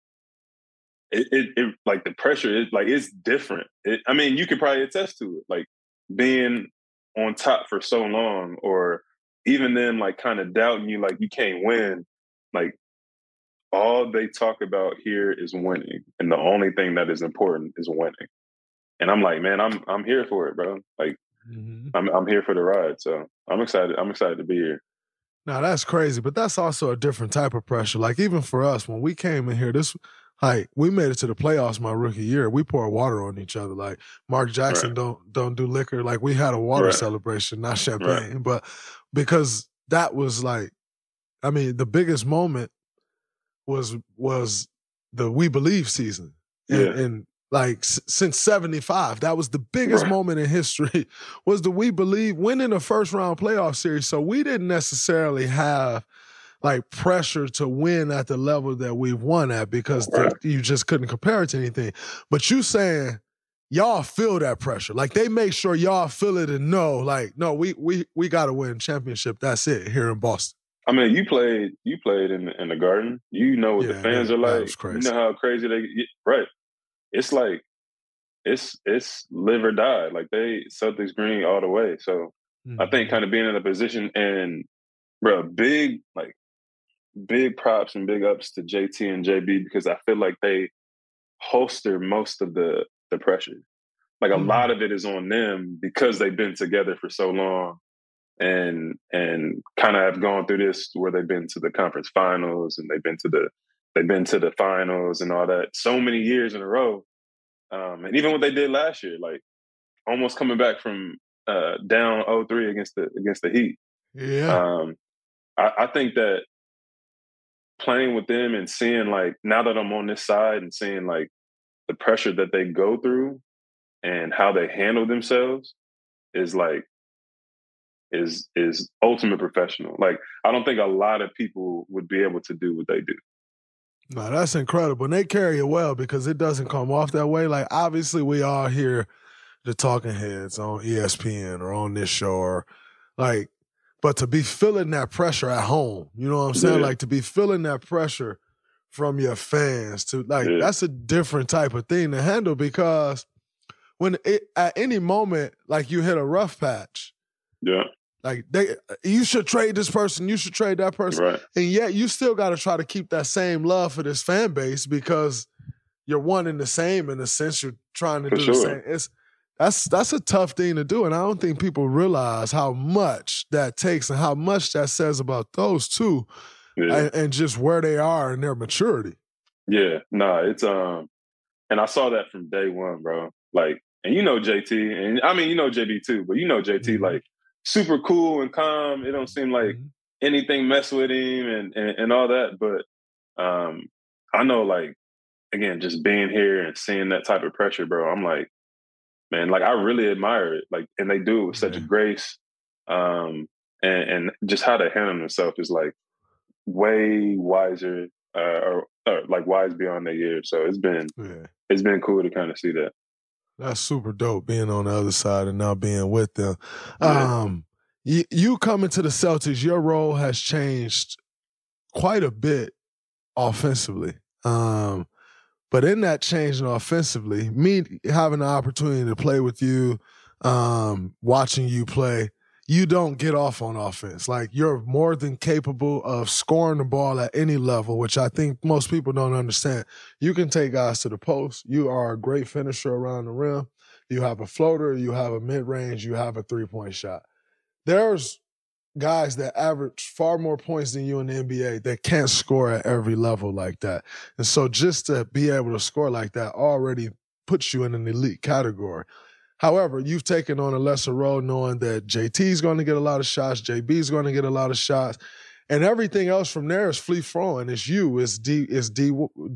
it like the pressure is like it's different. You could probably attest to it. Like being on top for so long, or even then like kind of doubting you, like you can't win. Like all they talk about here is winning, and the only thing that is important is winning. And I'm like, man, I'm here for it, bro. Like, I'm here for the ride. So I'm excited. I'm excited to be here. Now that's crazy, but that's also a different type of pressure. Like even for us, when we came in here, we made it to the playoffs my rookie year. We pour water on each other. Like Mark Jackson don't do liquor. Like we had a water celebration, not champagne, but because that was like, the biggest moment was the We Believe season. And like since 75, that was the biggest moment in history, was the We Believe winning a first round playoff series. So we didn't necessarily have like pressure to win at the level that we've won at because you just couldn't compare it to anything. But you saying, y'all feel that pressure. Like, they make sure y'all feel it and know, like, no, we got to win championship. That's it here in Boston. I mean, you played in the Garden. You know what the fans are like. You know how crazy they get. Right. It's like, it's live or die. Like, they Celtics green all the way. So I think kind of being in a position and, bro, big props and big ups to JT and JB, because I feel like they holster most of the pressure. Like, a lot of it is on them because they've been together for so long and kind of have gone through this where they've been to the conference finals and they've been to the finals and all that so many years in a row. And even what they did last year, like almost coming back from down 0-3 against the Heat. Yeah. I think that playing with them and seeing, like, now that I'm on this side and seeing like the pressure that they go through and how they handle themselves is ultimate professional. Like, I don't think a lot of people would be able to do what they do. No, that's incredible. And they carry it well because it doesn't come off that way. Like, obviously we all hear the talking heads on ESPN or on this show, or like, but to be feeling that pressure at home, you know what I'm saying? Yeah. Like, to be feeling that pressure from your fans, to like, that's a different type of thing to handle, because when at any moment, like, you hit a rough patch, like, you should trade this person, you should trade that person, right. And yet you still got to try to keep that same love for this fan base because you're one and the same in the sense you're trying to do the same. That's a tough thing to do, and I don't think people realize how much that takes and how much that says about those two, and just where they are in their maturity. Yeah, it's and I saw that from day one, bro. Like, and you know JT, and I mean, you know JB too, but you know JT, like, super cool and calm. It don't seem like anything mess with him and all that. But I know, like, again, just being here and seeing that type of pressure, bro, I'm like, man, like, I really admire it. Like, and they do it with such a grace. And just how they handle themselves is like way wiser, or like wise beyond their years. So it's been cool to kind of see that. That's super dope, being on the other side and now being with them. You coming to the Celtics, your role has changed quite a bit offensively. But in that changing offensively, me having the opportunity to play with you, watching you play, you don't get off on offense. Like, you're more than capable of scoring the ball at any level, which I think most people don't understand. You can take guys to the post. You are a great finisher around the rim. You have a floater. You have a mid-range. You have a three-point shot. There's guys that average far more points than you in the NBA that can't score at every level like that. And so just to be able to score like that already puts you in an elite category. However, you've taken on a lesser role knowing that JT's going to get a lot of shots, JB's going to get a lot of shots, and everything else from there is free-flowing. It's you, it's D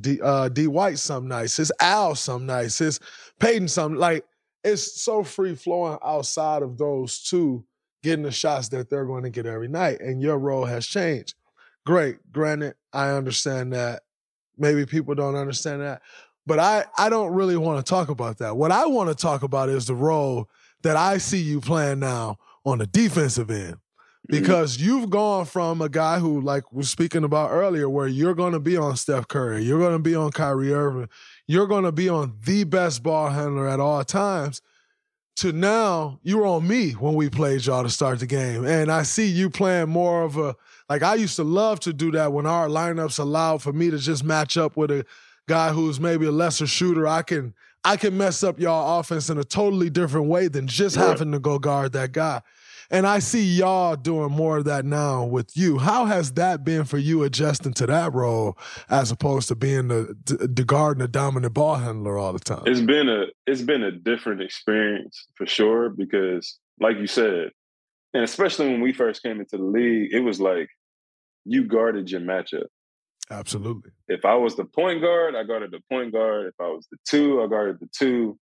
White some nights, it's Al some nights, it's Peyton some, like, it's so free-flowing outside of those two getting the shots that they're going to get every night, and your role has changed. Great. Granted, I understand that. Maybe people don't understand that. But I don't really want to talk about that. What I want to talk about is the role that I see you playing now on the defensive end. Because you've gone from a guy who, like we were speaking about earlier, where you're going to be on Steph Curry, you're going to be on Kyrie Irving, you're going to be on the best ball handler at all times, to now you were on me when we played y'all to start the game. And I see you playing more of a, like, I used to love to do that when our lineups allowed for me to just match up with a guy who's maybe a lesser shooter. I can mess up y'all offense in a totally different way than just having to go guard that guy. And I see y'all doing more of that now with you. How has that been for you, adjusting to that role as opposed to being the guard and the dominant ball handler all the time? It's been a different experience for sure, because like you said, and especially when we first came into the league, it was like you guarded your matchup. Absolutely. If I was the point guard, I guarded the point guard. If I was the two, I guarded the two.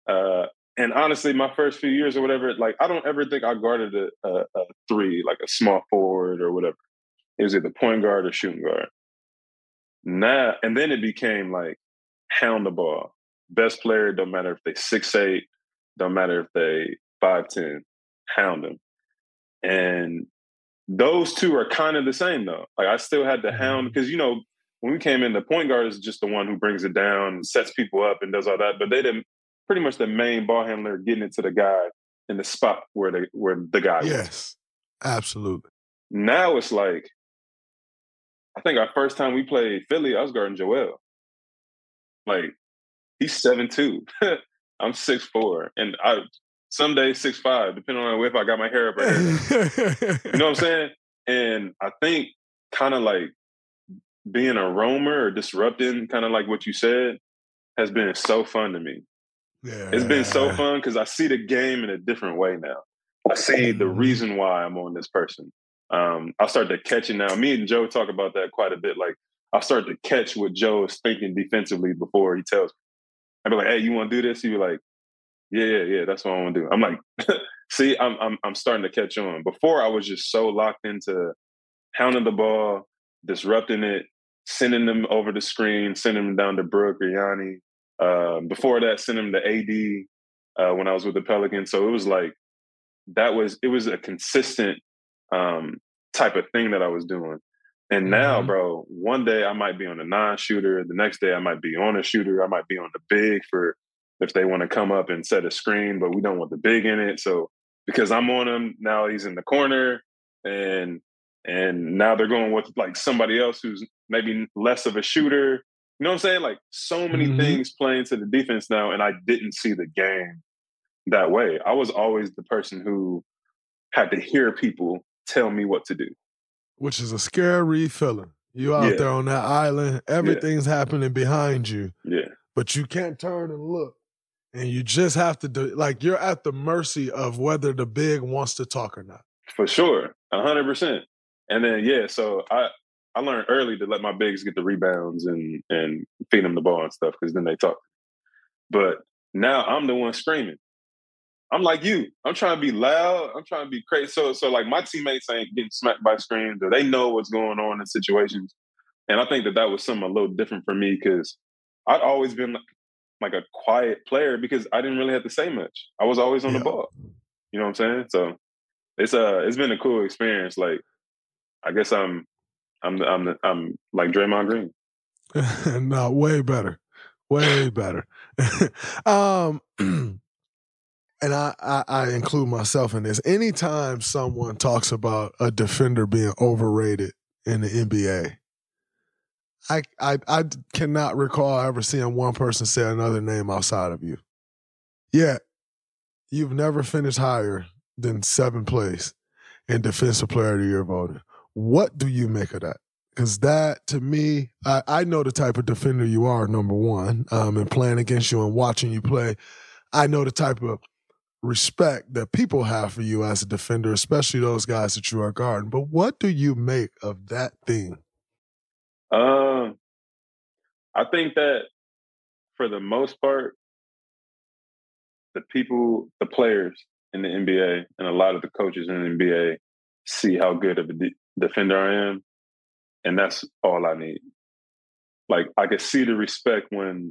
And honestly, my first few years or whatever, like, I don't ever think I guarded a three, like a small forward or whatever. It was either point guard or shooting guard. Now, and then it became like hound the ball. best player, don't matter if they 6'8", don't matter if they 5'10", hound them. And those two are kind of the same though. Like I still had to hound because, when we came in, the point guard is just the one who brings it down, sets people up and does all that. But they didn't pretty much the main ball handler getting it to the guy in the spot where the guy was. Yes, absolutely. Now it's like, I think our first time we played Philly, I was guarding Joel. Like, he's 7'2". I'm 6'4". And some days 6'5", depending on if I got my hair up right here. You know what I'm saying? And I think kind of like being a roamer or disrupting, kind of like what you said, has been so fun to me. Yeah. It's been so fun because I see the game in a different way now. I see the reason why I'm on this person. I start to catch it now. Me and Joe talk about that quite a bit. Like, I start to catch what Joe is thinking defensively before he tells me. I'd be like, hey, you want to do this? He'd be like, yeah, that's what I want to do. I'm like, see, I'm starting to catch on. Before, I was just so locked into hounding the ball, disrupting it, sending them over the screen, sending them down to Brooke or Yanni. Before that, sending them to AD when I was with the Pelicans. So it was like, it was a consistent type of thing that I was doing. And now, bro, one day I might be on a non-shooter. The next day I might be on a shooter. I might be on the big for if they want to come up and set a screen, but we don't want the big in it. So because I'm on him, now he's in the corner and now they're going with like somebody else who's maybe less of a shooter. You know what I'm saying? Like so many things playing to the defense now, and I didn't see the game that way. I was always the person who had to hear people tell me what to do. Which is a scary feeling. You out there on that island, everything's happening behind you. Yeah. But you can't turn and look. And you just have to do, like, you're at the mercy of whether the big wants to talk or not. For sure. 100%. And then, so I learned early to let my bigs get the rebounds and feed them the ball and stuff, because then they talk. But now I'm the one screaming. I'm like you. I'm trying to be loud. I'm trying to be crazy. So like my teammates ain't getting smacked by screens, or they know what's going on in situations. And I think that was something a little different for me, because I'd always been like a quiet player because I didn't really have to say much. I was always on the ball. You know what I'm saying? So it's been a cool experience. Like, I guess I'm like Draymond Green. No, way better. Way better. And I include myself in this. Anytime someone talks about a defender being overrated in the NBA, I cannot recall ever seeing one person say another name outside of you. Yet, you've never finished higher than 7th place in Defensive Player of the Year voting. What do you make of that? Because that, to me, I know the type of defender you are, number one, and playing against you and watching you play. I know the type of respect that people have for you as a defender, especially those guys that you are guarding. But what do you make of that thing? I think that for the most part, the players in the NBA and a lot of the coaches in the NBA see how good of a defender I am. And that's all I need. Like, I could see the respect when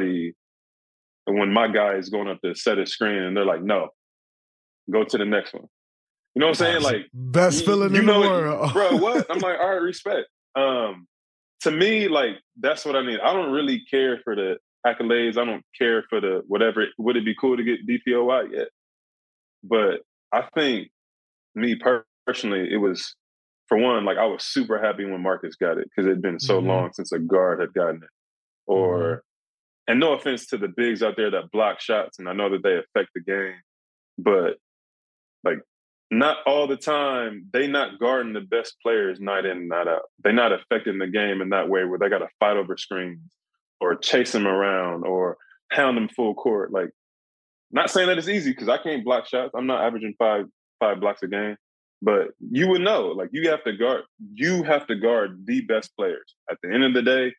my guy is going up to set a screen and they're like, no, go to the next one. You know what I'm saying? Like, best feeling in the world. Bro, what? I'm like, all right, respect. To me, like, that's what I need. I don't really care for the accolades. I don't care for the whatever. Would it be cool to get DPOY? Yeah. But I think me personally, it was, for one, like, I was super happy when Marcus got it, because it had been so long since a guard had gotten it. And no offense to the bigs out there that block shots, and I know that they affect the game, but like, not all the time, they not guarding the best players night in and night out. They're not affecting the game in that way where they got to fight over screens or chase them around or hound them full court. Like, not saying that it's easy, because I can't block shots. I'm not averaging five blocks a game. But you would know, like, you have to guard the best players. At the end of the day,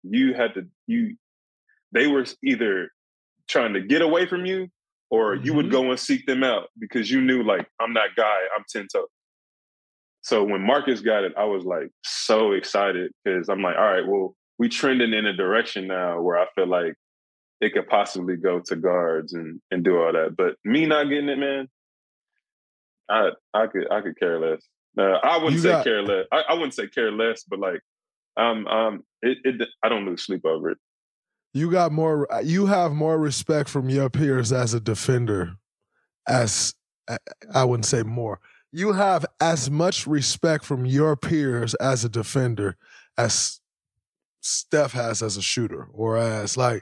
they were either trying to get away from you, or you would go and seek them out, because you knew, like, I'm that guy, I'm 10 toes. So when Marcus got it, I was like so excited, because I'm like, all right, well, we trending in a direction now where I feel like it could possibly go to guards and do all that. But me not getting it, man, I could care less. I wouldn't say care less. I wouldn't say care less, but like, I don't lose sleep over it. You have more respect from your peers as a defender as I wouldn't say more. You have as much respect from your peers as a defender as Steph has as a shooter, or as like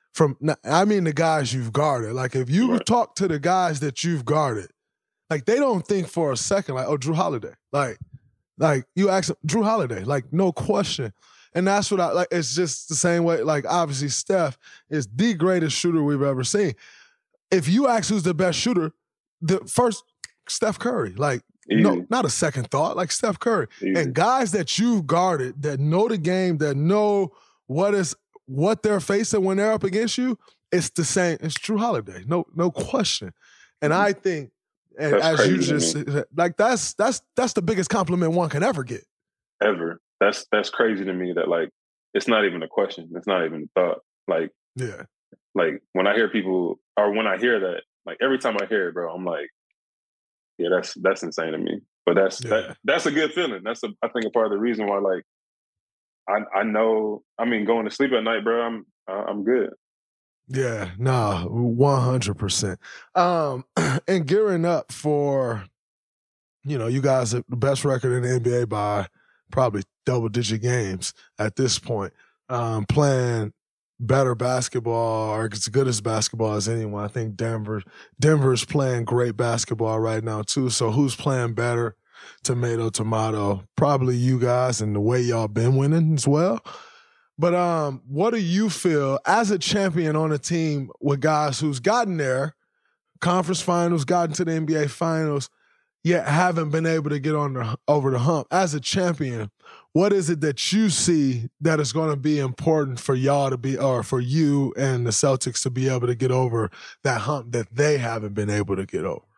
the guys you've guarded. Like if you talk to the guys that you've guarded, like they don't think for a second like, oh, Jrue Holiday. Like you ask them, Jrue Holiday, like no question. And that's what I like. It's just the same way. Like obviously Steph is the greatest shooter we've ever seen. If you ask who's the best shooter, the first Steph Curry. Like no, not a second thought. Like Steph Curry. And guys that you've guarded, that know the game, that know what they're facing when they're up against you, it's the same. It's Jrue Holiday. No question. And I think, and that's as you just said, like that's the biggest compliment one can ever get. Ever. That's crazy to me that like it's not even a question. It's not even a thought. Like yeah. Like when I hear people or when I hear that, like every time I hear it, bro, I'm like, yeah, that's insane to me. But that's a good feeling. That's I think a part of the reason why like I know, I mean, going to sleep at night, bro, I'm good. Yeah, nah, 100%. And gearing up for, you guys have the best record in the NBA by probably double-digit games at this point, playing better basketball or as good as basketball as anyone. I think Denver's playing great basketball right now too. So who's playing better? Tomato. Probably you guys and the way y'all been winning as well. But what do you feel as a champion on a team with guys who's gotten there, conference finals, gotten to the NBA finals, yet haven't been able to get over the hump? As a champion, what is it that you see that is going to be important for y'all to be, or for you and the Celtics to be able to get over that hump that they haven't been able to get over?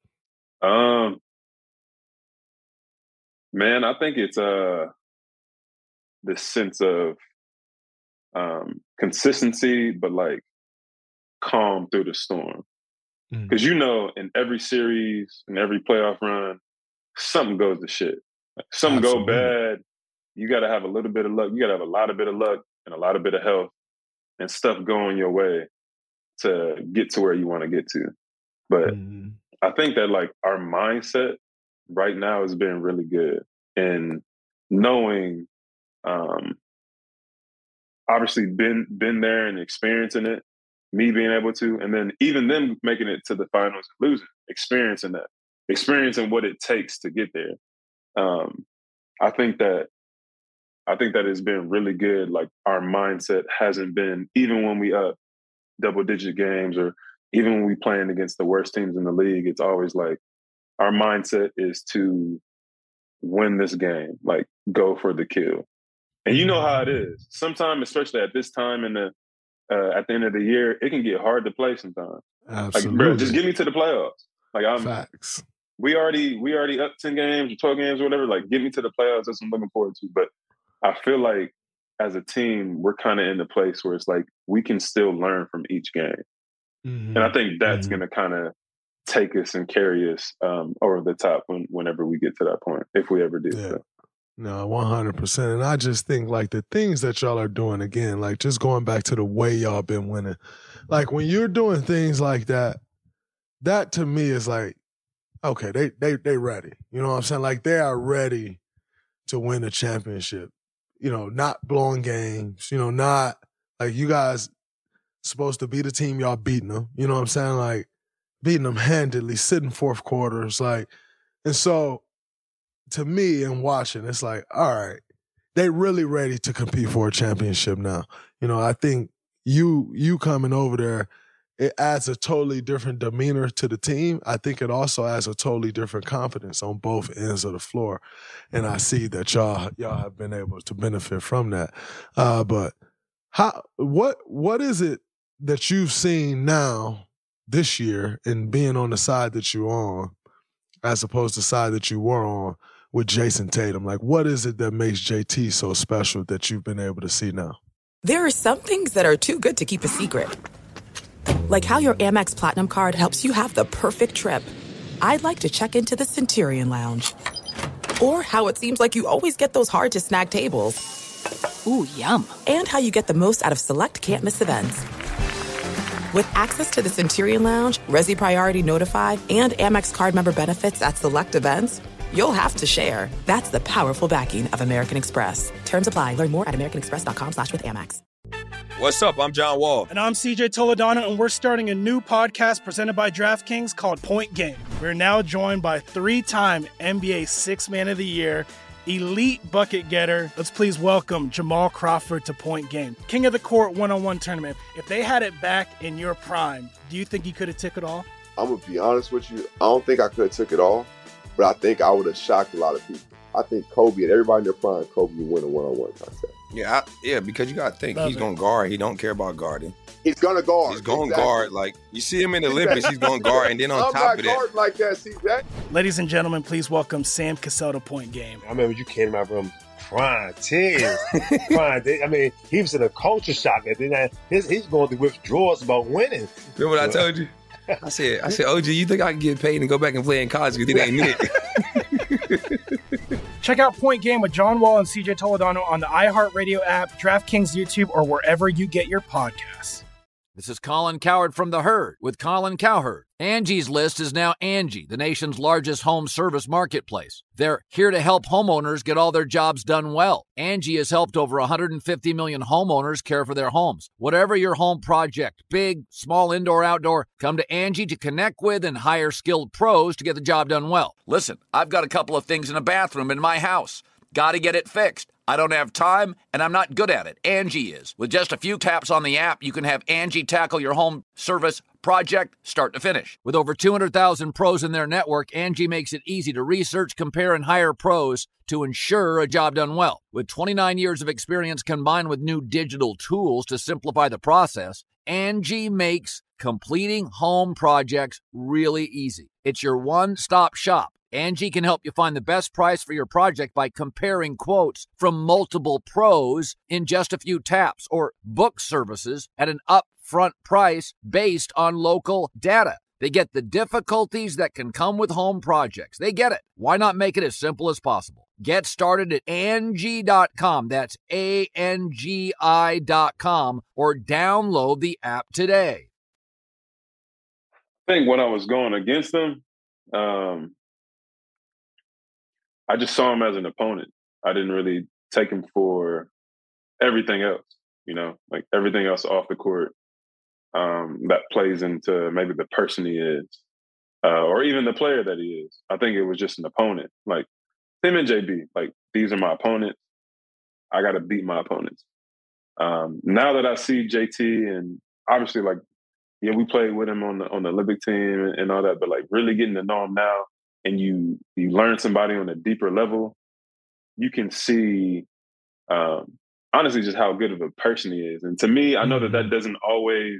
Man, I think it's this sense of consistency, but like calm through the storm. Because in every series, in every playoff run, something goes to shit. Like, something go bad. You got to have a little bit of luck. You got to have a lot of bit of luck and a lot of bit of health and stuff going your way to get to where you want to get to. But I think that like our mindset right now has been really good, and knowing, obviously been there and experiencing it, me being able to, and then even them making it to the finals and losing, experiencing what it takes to get there. I think that it's been really good. Like our mindset hasn't been, even when we up double-digit games or even when we playing against the worst teams in the league, it's always like our mindset is to win this game, like go for the kill. And you know how it is. Sometimes, especially at this time at the end of the year, it can get hard to play sometimes. Absolutely. Like, bro, just get me to the playoffs. Like Facts. We already up 10 games or 12 games or whatever. Like, get me to the playoffs. That's what I'm looking forward to. But I feel like as a team, we're kind of in the place where it's like we can still learn from each game. And I think that's going to kind of take us and carry us over the top whenever we get to that point, if we ever do. Yeah. So. No, 100%. And I just think like the things that y'all are doing, again, like just going back to the way y'all been winning, like when you're doing things like that, that to me is like, okay, they ready. You know what I'm saying? Like they are ready to win a championship, not blowing games, not like you guys supposed to be the team, y'all beating them. You know what I'm saying? Like beating them handedly, sitting fourth quarters, like, and so to me and watching, it's like, all right, they really ready to compete for a championship now. I think you coming over there, it adds a totally different demeanor to the team. I think it also adds a totally different confidence on both ends of the floor. And I see that y'all have been able to benefit from that. But what is it that you've seen now this year in being on the side that you're on as opposed to the side that you were on with Jason Tatum? Like, what is it that makes JT so special that you've been able to see now? There are some things that are too good to keep a secret. Like how your Amex Platinum card helps you have the perfect trip. I'd like to check into the Centurion Lounge. Or how it seems like you always get those hard-to-snag tables. Ooh, yum. And how you get the most out of select can't-miss events. With access to the Centurion Lounge, Resi Priority Notified, and Amex card member benefits at select events, you'll have to share. That's the powerful backing of American Express. Terms apply. Learn more at americanexpress.com/withAmex. What's up? I'm John Wall. And I'm CJ Toledano, and we're starting a new podcast presented by DraftKings called Point Game. We're now joined by three-time NBA Sixth Man of the Year, elite bucket getter. Let's please welcome Jamal Crawford to Point Game. King of the Court one-on-one tournament. If they had it back in your prime, do you think you could have took it all? I'm going to be honest with you. I don't think I could have took it all, but I think I would have shocked a lot of people. I think Kobe and everybody in their prime, Kobe would win a one-on-one contest. Yeah, because you got to think. He's going to guard. He don't care about guarding. He's going to guard. He's going to guard. Like, you see him in the Olympics, he's going to guard. And then on top of that. I'm not guarding like that, CJ. Ladies and gentlemen, please welcome Sam Cassell to Point Game. I remember you came to my room crying, tears. Crying. I mean, he was in a culture shock. And then he's going through withdrawals about winning. Remember what I told you? I said, OG, you think I can get paid and go back and play in college because it ain't it? Check out Point Game with John Wall and CJ Toledano on the iHeartRadio app, DraftKings YouTube, or wherever you get your podcasts. This is Colin Cowherd from The Herd with Colin Cowherd. Angie's List is now Angie, the nation's largest home service marketplace. They're here to help homeowners get all their jobs done well. Angie has helped over 150 million homeowners care for their homes. Whatever your home project, big, small, indoor, outdoor, come to Angie to connect with and hire skilled pros to get the job done well. Listen, I've got a couple of things in a bathroom in my house. Got to get it fixed. I don't have time, and I'm not good at it. Angie is. With just a few taps on the app, you can have Angie tackle your home service project start to finish. With over 200,000 pros in their network, Angie makes it easy to research, compare, and hire pros to ensure a job done well. With 29 years of experience combined with new digital tools to simplify the process, Angie makes completing home projects really easy. It's your one-stop shop. Angie can help you find the best price for your project by comparing quotes from multiple pros in just a few taps, or book services at an upfront price based on local data. They get the difficulties that can come with home projects. They get it. Why not make it as simple as possible? Get started at Angie.com. That's ANGI.com, or download the app today. I think when I was going against them, I just saw him as an opponent. I didn't really take him for everything else, like everything else off the court that plays into maybe the person he is, or even the player that he is. I think it was just an opponent. Like him and JB, like these are my opponents. I got to beat my opponents. Now that I see JT, and obviously, like, we played with him on the Olympic team and all that, but like really getting to know him now, and you learn somebody on a deeper level, you can see, honestly, just how good of a person he is. And to me, I know that doesn't always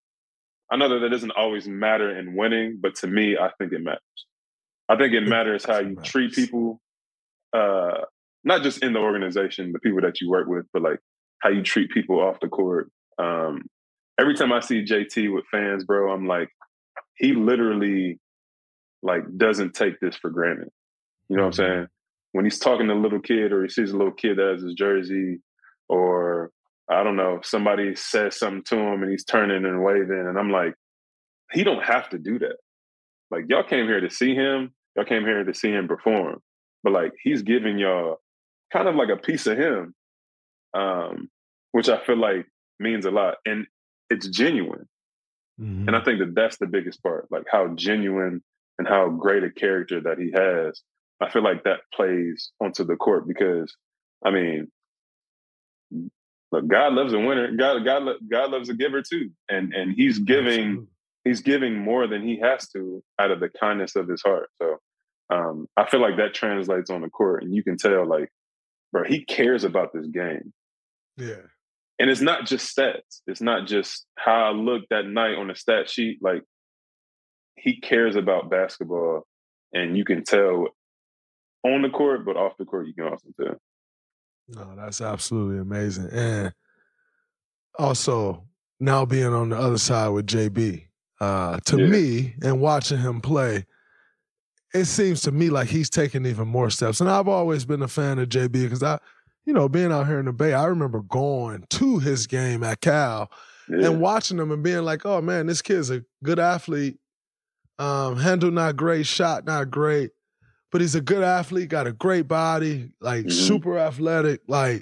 matter in winning, but to me, I think it matters. I think it matters how you treat people, not just in the organization, the people that you work with, but like how you treat people off the court. Every time I see JT with fans, bro, I'm like, he literally like doesn't take this for granted. You know what I'm saying? When he's talking to a little kid, or he sees a little kid that has his jersey, or I don't know, somebody says something to him and he's turning and waving, and I'm like, he don't have to do that. Like, y'all came here to see him. Y'all came here to see him perform. But like, he's giving y'all kind of like a piece of him, which I feel like means a lot. And it's genuine. And I think that that's the biggest part, like how genuine and how great a character that he has. I feel like that plays onto the court because, I mean, look, God loves a winner. God loves a giver too, and he's giving more than he has to out of the kindness of his heart. So I feel like that translates on the court, and you can tell, like, bro, he cares about this game. Yeah. And it's not just stats. It's not just how I looked that night on the stat sheet. Like, he cares about basketball, and you can tell on the court, but off the court, you can also tell. No, that's absolutely amazing. And also, now being on the other side with JB. To me, and watching him play, it seems to me like he's taking even more steps. And I've always been a fan of JB because being out here in the Bay, I remember going to his game at Cal and watching him and being like, oh man, this kid's a good athlete. Handle not great, shot not great, but he's a good athlete, got a great body, like super athletic, like,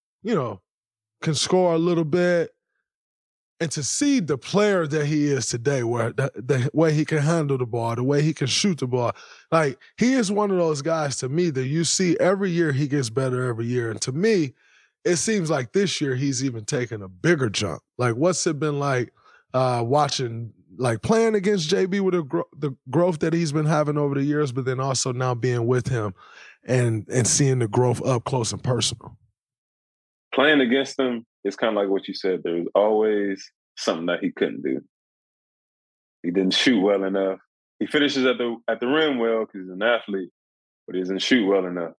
can score a little bit. And to see the player that he is today, where the way he can handle the ball, the way he can shoot the ball, like he is one of those guys to me that you see every year he gets better every year. And to me, it seems like this year he's even taken a bigger jump. Like what's it been like watching, like playing against JB with the growth that he's been having over the years, but then also now being with him and seeing the growth up close and personal? Playing against him, it's kind of like what you said. There was always something that he couldn't do. He didn't shoot well enough. He finishes at the rim well because he's an athlete, but he doesn't shoot well enough.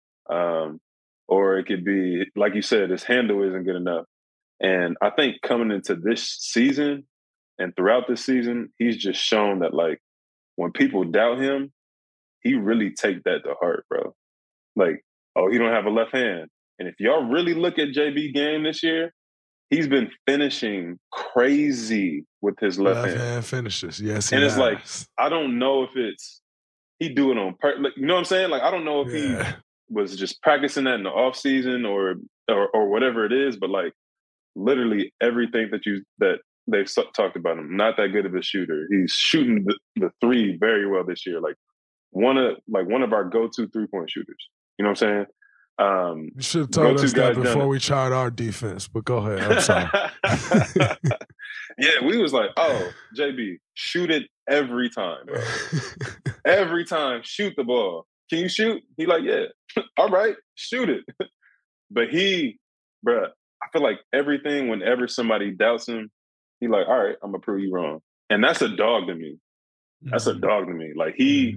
Or it could be, like you said, his handle isn't good enough. And I think coming into this season and throughout this season, he's just shown that, like, when people doubt him, he really take that to heart, bro. Like, oh, he don't have a left hand. And if y'all really look at JB game this year, he's been finishing crazy with his left hand finishes. Yes, and it's like, I don't know if he do it on purpose. Like, you know what I'm saying? Like, I don't know if he was just practicing that in the off season or whatever it is. But like, literally everything that they've talked about him, not that good of a shooter. He's shooting the three very well this year. Like one of our go-to 3-point shooters. You know what I'm saying? You should have told us that before we tried our defense, but go ahead. I'm sorry. Yeah, we was like, oh, JB, shoot it every time, bro. Every time, shoot the ball. Can you shoot? He like, yeah. All right, shoot it. But bro, I feel like everything, whenever somebody doubts him, he like, all right, I'm going to prove you wrong. And that's a dog to me. That's a dog to me. Like, he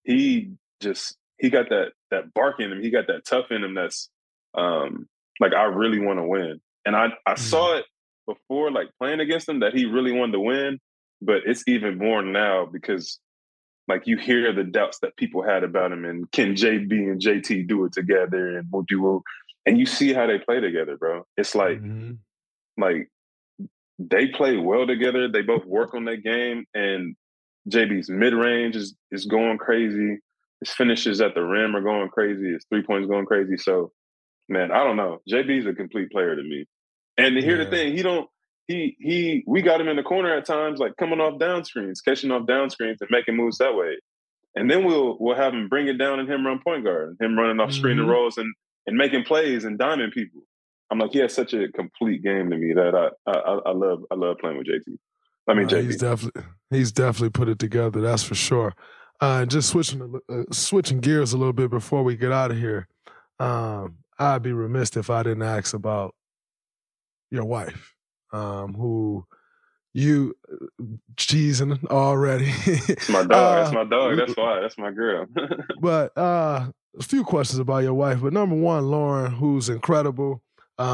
got that bark in him. He got that tough in him that's like, I really want to win. And I saw it before, like playing against him, that he really wanted to win. But it's even more now because like you hear the doubts that people had about him and can JB and JT do it together and and you see how they play together, bro. It's like, like they play well together. They both work on their game, and JB's mid-range is going crazy. His finishes at the rim are going crazy. His 3-points going crazy. So, man, I don't know. JB's a complete player to me. And to hear the thing, we got him in the corner at times, like coming off down screens, catching off down screens and making moves that way. And then we'll have him bring it down and him run point guard and him running off screen and rolls and making plays and diming people. I'm like, he has such a complete game to me that I love playing with JT. I mean, JB. He's definitely put it together. That's for sure. Just switching gears a little bit before we get out of here. I'd be remiss if I didn't ask about your wife, who you cheesing already. It's my dog. That's my dog. That's why. That's my girl. But a few questions about your wife. But number one, Lauren, who's incredible,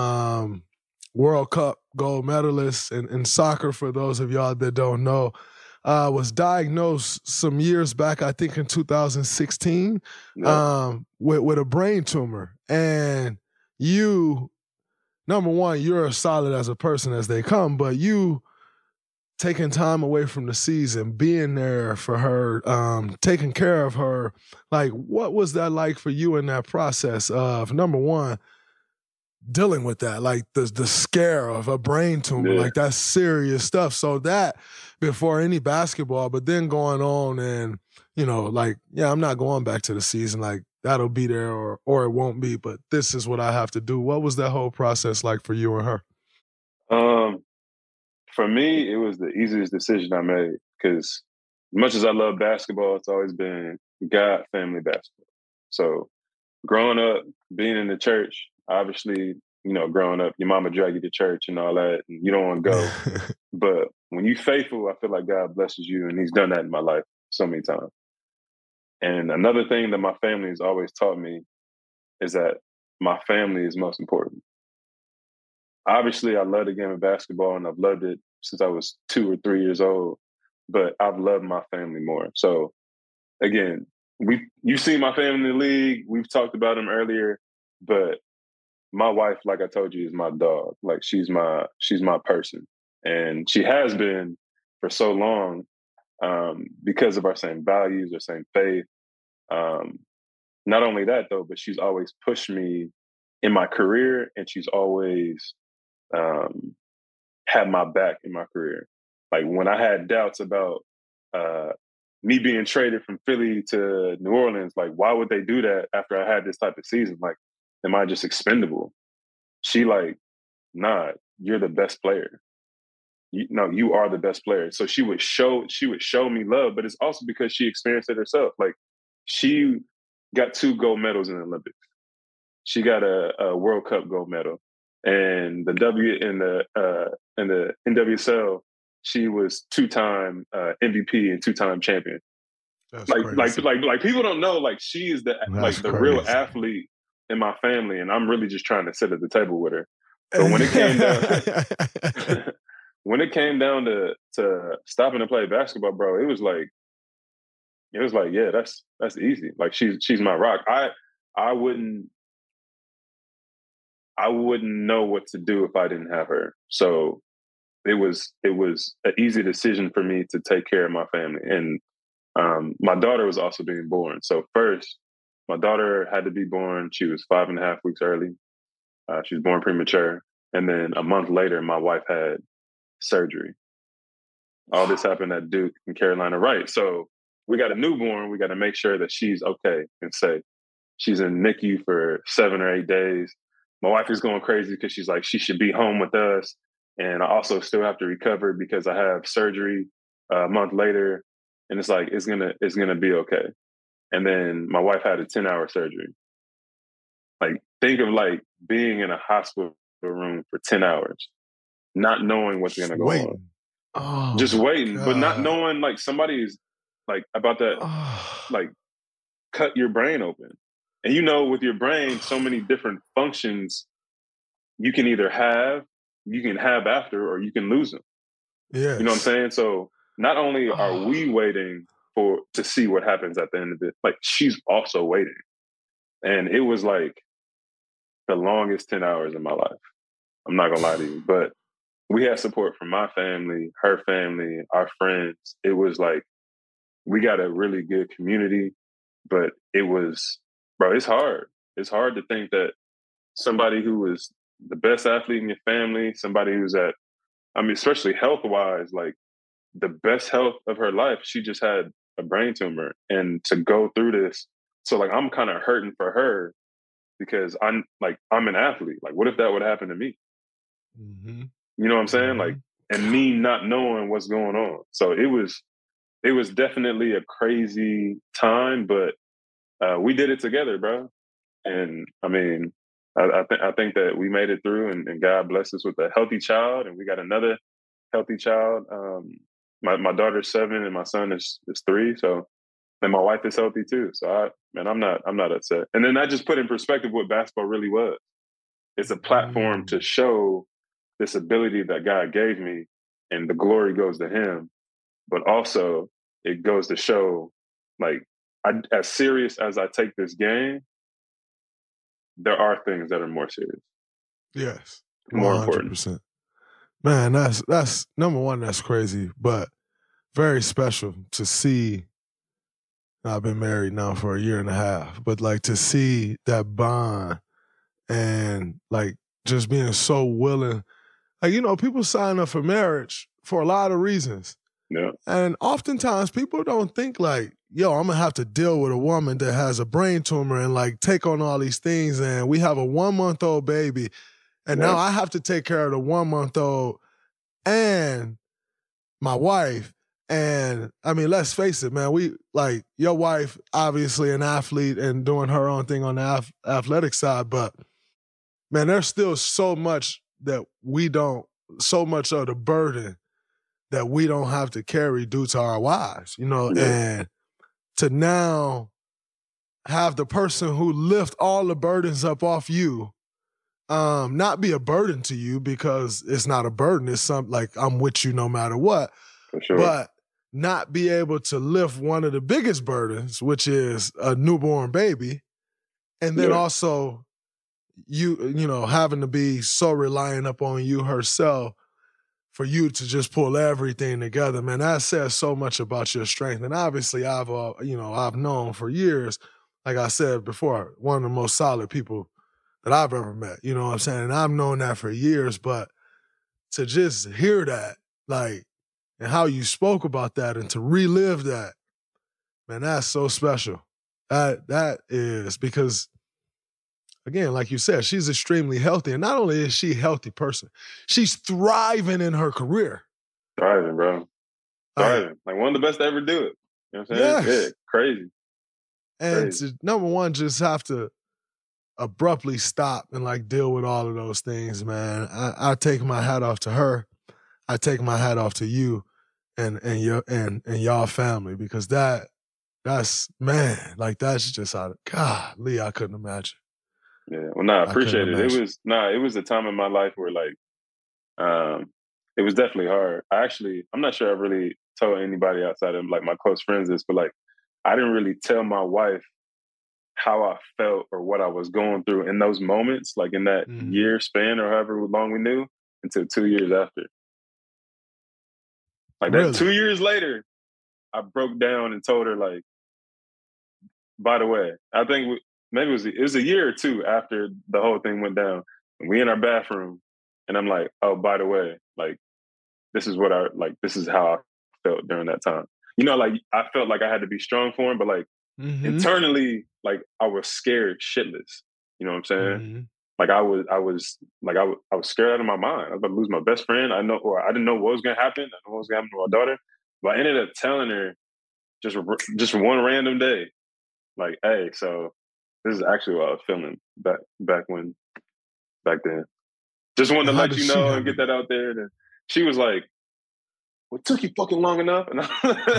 World Cup gold medalist in soccer, for those of y'all that don't know, was diagnosed some years back, I think in 2016, with a brain tumor. And you, number one, you're as solid as a person as they come, but you taking time away from the season, being there for her, taking care of her, like what was that like for you in that process of, number one, dealing with that, like the scare of a brain tumor, like that's serious stuff. So that before any basketball, but then going on and, like, yeah, I'm not going back to the season. Like that'll be there or it won't be, but this is what I have to do. What was that whole process like for you and her? For me, it was the easiest decision I made because as much as I love basketball, it's always been God, family, basketball. So growing up, being in the church, obviously, growing up, your mama drag you to church and all that, and you don't want to go. But when you're faithful, I feel like God blesses you, and he's done that in my life so many times. And another thing that my family has always taught me is that my family is most important. obviously I love the game of basketball, and I've loved it since I was 2 or 3 years old, but I've loved my family more. So again, you've seen my family in the league. We've talked about them earlier, but my wife, like I told you, is my dog. Like she's my person. And she has been for so long, because of our same values, our same faith. Not only that though, but she's always pushed me in my career, and she's always had my back in my career. Like when I had doubts about me being traded from Philly to New Orleans, like why would they do that after I had this type of season? Like, am I just expendable? She like, nah, you're the best player. You are the best player. So she would show me love, but it's also because she experienced it herself. Like she got 2 gold medals in the Olympics. She got a World Cup gold medal, and the NWSL, she was 2-time MVP and 2-time champion. That's like crazy. People don't know, like she is the real athlete in my family, and I'm really just trying to sit at the table with her. So when it came down to stopping to play basketball, bro, it was like, yeah, that's easy. Like she's my rock. I wouldn't know what to do if I didn't have her. So it was an easy decision for me to take care of my family. And my daughter was also being born. So first, my daughter had to be born. She was 5.5 weeks early. She was born premature. And then a month later, my wife had surgery. All this happened at Duke in Carolina, right? So we got a newborn. We got to make sure that she's okay and safe. She's in NICU for 7 or 8 days. My wife is going crazy because she's like, she should be home with us. And I also still have to recover because I have surgery a month later. And it's like, it's gonna be okay. And then my wife had a 10-hour surgery. Like, think of like being in a hospital room for 10 hours, not knowing what's gonna go on. Oh, just waiting, God. But not knowing like somebody's like about that, like cut your brain open. And you know, with your brain, so many different functions you can either have after, or you can lose them. Yeah. You know what I'm saying? So not only are we waiting to see what happens at the end of it, like she's also waiting. And it was like the longest 10 hours of my life. I'm not gonna lie to you, but we had support from my family, her family, our friends. It was like, we got a really good community, but it was, bro, it's hard. It's hard to think that somebody who was the best athlete in your family, somebody who's especially health-wise, like the best health of her life, she just had a brain tumor. And to go through this, so like I'm kind of hurting for her because I'm an athlete. Like, what if that would happen to me? Mm-hmm. You know what I'm saying? Like, and me not knowing what's going on. So it was definitely a crazy time, but we did it together, bro. And I mean, I think that we made it through, and God blessed us with a healthy child, and we got another healthy child. My daughter's 7 and my son is 3. So, and my wife is healthy too. So I'm not upset. And then that just put in perspective what basketball really was. It's a platform to show this ability that God gave me, and the glory goes to Him. But also, it goes to show, like, as serious as I take this game, there are things that are more serious. Yes, more important. Man, that's number one. That's crazy, but very special to see. I've been married now for a year and a half, but like to see that bond and like just being so willing. Like, you know, people sign up for marriage for a lot of reasons. Yeah. And oftentimes people don't think like, yo, I'm going to have to deal with a woman that has a brain tumor and like take on all these things. And we have a 1-month-old baby. And now I have to take care of the 1-month-old and my wife. And I mean, let's face it, man, we like your wife, obviously an athlete and doing her own thing on the athletic side. But man, there's still so much that so much of the burden that we don't have to carry due to our wives, you know, and to now have the person who lift all the burdens up off you not be a burden to you, because it's not a burden. It's something like, I'm with you no matter what. For sure. But not be able to lift one of the biggest burdens, which is a newborn baby, and then also you know, having to be so reliant upon you herself for you to just pull everything together, man, that says so much about your strength. And obviously I've known for years, like I said before, one of the most solid people that I've ever met, you know what I'm saying? And I've known that for years, but to just hear that, like, and how you spoke about that and to relive that, man, that's so special. That is, because again, like you said, she's extremely healthy. And not only is she a healthy person, she's thriving in her career. Thriving, bro. Thriving. Like one of the best to ever do it. You know what I'm saying? Yes. Yeah, crazy. And to, number one, just have to abruptly stop and like deal with all of those things, man. I take my hat off to her. I take my hat off to you and y'all family, because that's man, like that's just out of golly, I couldn't imagine. Yeah, well, I appreciate it. It was a time in my life where like, it was definitely hard. I'm not sure I really told anybody outside of like my close friends this, but like, I didn't really tell my wife how I felt or what I was going through in those moments, like in that year span or however long we knew, until 2 years after. Like that 2 years later, I broke down and told her like, by the way, I think maybe it was a year or two after the whole thing went down, and we in our bathroom, and I'm like, oh, by the way, like, this is how I felt during that time. You know, like I felt like I had to be strong for him, but like internally, like I was scared shitless. You know what I'm saying? Like I was scared out of my mind. I was about to lose my best friend. I didn't know what was gonna happen. I didn't know what was gonna happen to my daughter. But I ended up telling her just one random day, like, hey, so this is actually what I was feeling back then. Just wanted to let you know and get that out there. And she was like, well, it took you fucking long enough. And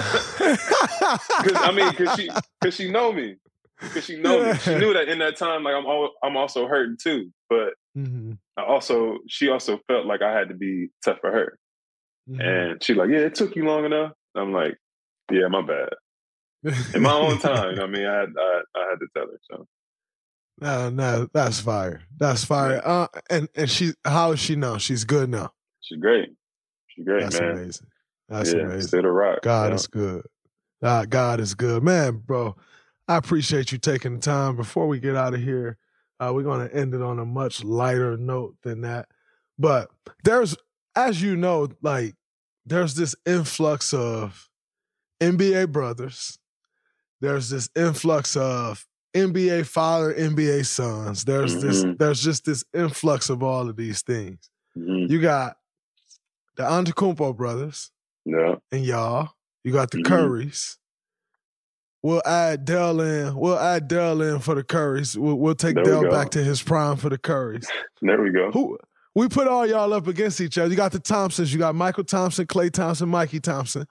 because she know me. Because she know me. She knew that in that time, like I'm also hurting too. But she also felt like I had to be tough for her. And she's like, yeah, it took you long enough. I'm like, yeah, my bad. In my own time, you know what I mean? I had to tell her. So no, that's fire. That's fire. Yeah. And she, how is she now? She's good now. She's great. She's great, that's man. Amazing. That's amazing. Still a rock. God is good. God is good. Man, bro, I appreciate you taking the time. Before we get out of here, we're going to end it on a much lighter note than that. But there's, as you know, like, there's this influx of NBA brothers. There's this influx of NBA father, NBA sons. There's just this influx of all of these things. You got the Antetokounmpo brothers. Yeah. And y'all. You got the Currys. We'll add Dell in. We'll add Dell in for the Currys. We'll take Dell back to his prime for the Currys. There we go. We put all y'all up against each other. You got the Thompsons. You got Michael Thompson, Klay Thompson, Mikey Thompson.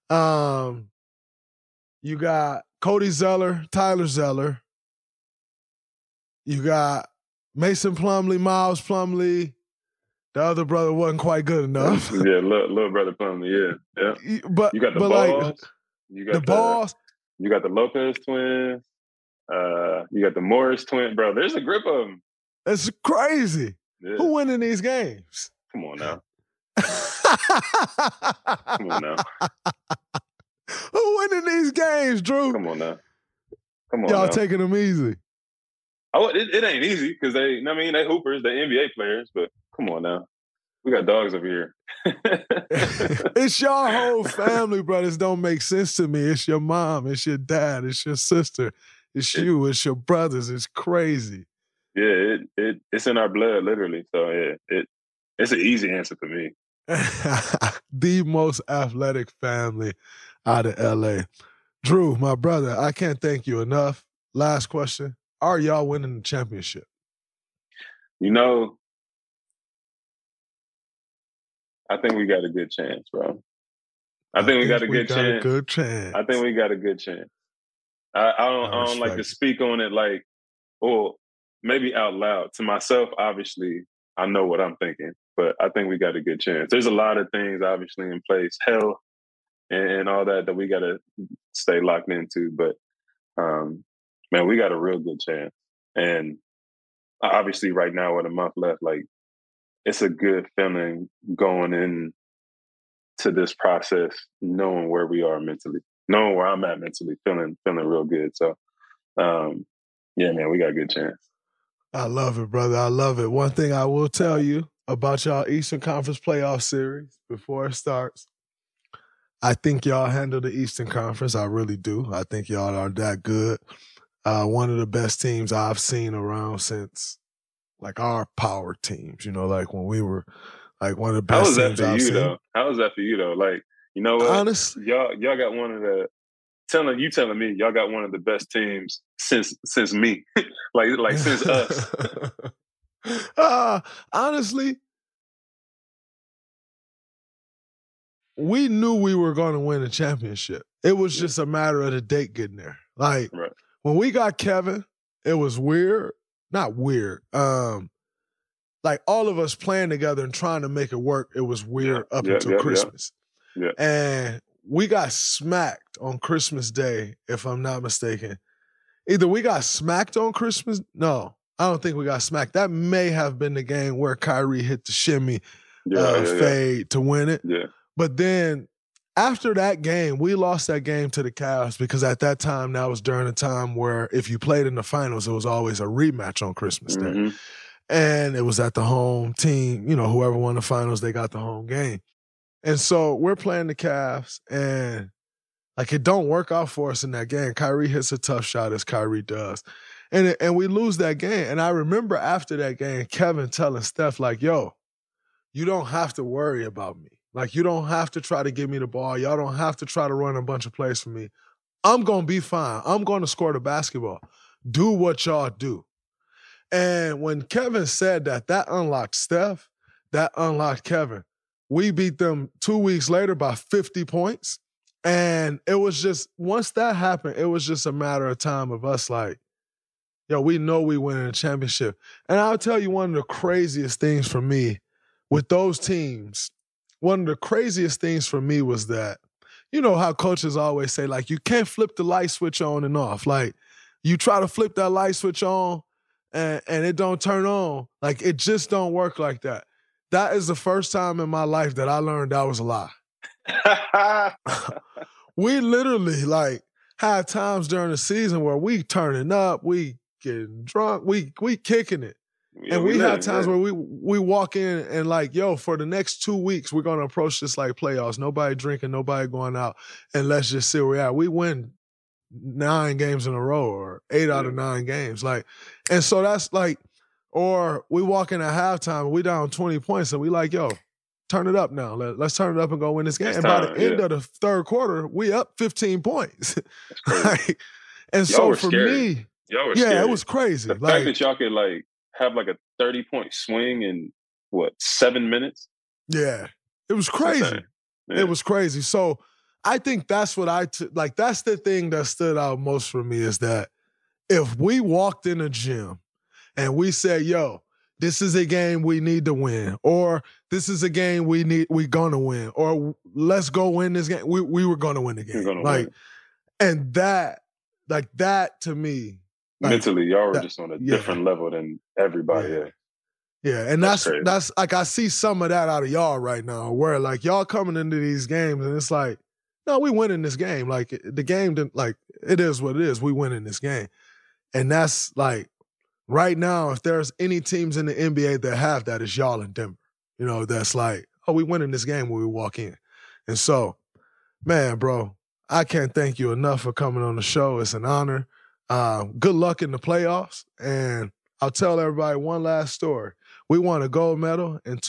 You got Cody Zeller, Tyler Zeller. You got Mason Plumlee, Miles Plumlee. The other brother wasn't quite good enough. Yeah, little brother Plumlee, yeah. But you got the Balls. Like, you got the Balls. You got the Lopez twins. You got the Morris twins. Bro, there's a grip of them. It's crazy. Yeah. Who winning these games? Come on now. Come on now. Who winning these games, Drew? Come on now. Come on y'all now. Taking them easy. Oh, it ain't easy because they hoopers, they NBA players, but come on now. We got dogs over here. It's your whole family, brothers. Don't make sense to me. It's your mom. It's your dad. It's your sister. It's you. It's your brothers. It's crazy. Yeah, it's in our blood, literally. So yeah, it's an easy answer for me. The most athletic family out of LA. Drew, my brother, I can't thank you enough. Last question. Are y'all winning the championship? You know, I think we got a good chance, bro. I think we got a good chance. I think we got a good chance. I don't like to speak on it like, oh, maybe out loud. To myself, obviously, I know what I'm thinking, but I think we got a good chance. There's a lot of things obviously in place, health and all that we got to stay locked into. But man, we got a real good chance. And obviously, right now with a month left, like it's a good feeling going in to this process, knowing where we are mentally, knowing where I'm at mentally, feeling real good. So, yeah, man, we got a good chance. I love it, brother. I love it. One thing I will tell you about y'all Eastern Conference playoff series before it starts, I think y'all handle the Eastern Conference. I really do. I think y'all are that good. One of the best teams I've seen around since, like, our power teams, you know, like when we were, like, one of the best teams I've seen. How was that for you, though? Like, you know what? Honestly, y'all got one of the, telling me, y'all got one of the best teams since me. like since us. Honestly, we knew we were going to win a championship. It was just a matter of the date getting there. Like, when we got Kevin, it was weird. Not weird. Like, all of us playing together and trying to make it work, it was weird up until Christmas. Yeah. And we got smacked on Christmas Day, if I'm not mistaken. Either we got smacked on Christmas. No, I don't think we got smacked. That may have been the game where Kyrie hit the shimmy fade to win it. Yeah. But then after that game, we lost that game to the Cavs because at that time, that was during a time where if you played in the finals, it was always a rematch on Christmas Day. And it was at the home team, you know, whoever won the finals, they got the home game. And so we're playing the Cavs, and like it don't work out for us in that game. Kyrie hits a tough shot as Kyrie does. And we lose that game. And I remember after that game, Kevin telling Steph, like, yo, you don't have to worry about me. Like, you don't have to try to give me the ball. Y'all don't have to try to run a bunch of plays for me. I'm going to be fine. I'm going to score the basketball. Do what y'all do. And when Kevin said that, that unlocked Steph, that unlocked Kevin. We beat them 2 weeks later by 50 points. And it was just, once that happened, it was just a matter of time of us like, yo, we know we winning a championship. And I'll tell you one of the craziest things for me with those teams, one of the craziest things for me was that, you know how coaches always say, like, you can't flip the light switch on and off. Like, you try to flip that light switch on and it don't turn on. Like, it just don't work like that. That is the first time in my life that I learned that was a lie. We literally, like, had times during the season where we turning up, we getting drunk, we kicking it. Yeah, and we had times where we walk in and like, yo, for the next 2 weeks, we're going to approach this like playoffs. Nobody drinking, nobody going out, and let's just see where we're at. We win 9 games in a row or 8 out of 9 games. Like, and so that's like, or we walk in at halftime and we down 20 points and we like, yo, turn it up now. Let's turn it up and go win this game. And by the end of the third quarter, we up 15 points. Like, and so for me, it was crazy. The fact that y'all could like have like a 30-point swing in 7 minutes? Yeah. It was crazy. Yeah. It was crazy. So I think that's what that's the thing that stood out most for me is that if we walked in a gym and we said, yo, this is a game we need to win, or this is a game we're gonna win, or let's go win this game. We were gonna win the game. Like, and that to me, like, mentally, y'all were just on a different level than everybody. Yeah, and that's like I see some of that out of y'all right now, where like y'all coming into these games and it's like, no, we winning this game. Like the game didn't, like, it is what it is. We winning this game, and that's like. Right now, if there's any teams in the NBA that have that, it's y'all in Denver. You know, that's like, oh, we winning this game when we walk in. And so, man, bro, I can't thank you enough for coming on the show. It's an honor. Good luck in the playoffs. And I'll tell everybody one last story. We won a gold medal in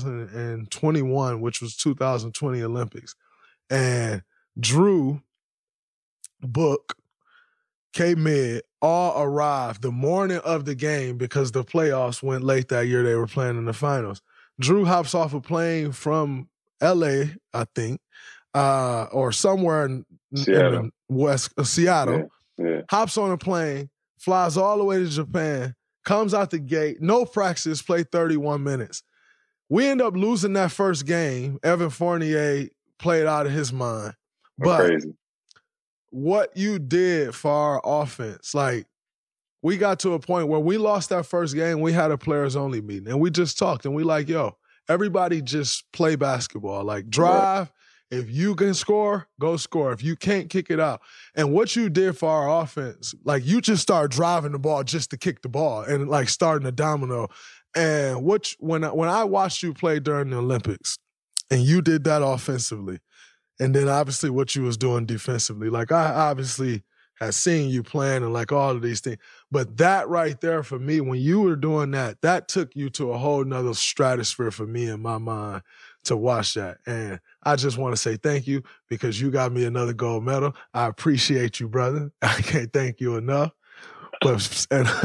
2021, which was 2020 Olympics. And Drew, Book, K-Mid, all arrived the morning of the game because the playoffs went late that year. They were playing in the finals. Drew hops off a plane from L.A., I think, or somewhere in West Seattle, hops on a plane, flies all the way to Japan, comes out the gate, no practice, played 31 minutes. We end up losing that first game. Evan Fournier played out of his mind. But crazy. What you did for our offense, like, we got to a point where we lost that first game. We had a players-only meeting, and we just talked, and we like, yo, everybody just play basketball. Like, drive. If you can score, go score. If you can't, kick it out. And what you did for our offense, like, you just started driving the ball just to kick the ball and, like, starting a domino. And when I watched you play during the Olympics, and you did that offensively, and then obviously what you was doing defensively, like, I obviously had seen you playing and, like, all of these things. But that right there for me, when you were doing that, that took you to a whole nother stratosphere for me in my mind to watch that. And I just want to say thank you because you got me another gold medal. I appreciate you, brother. I can't thank you enough. But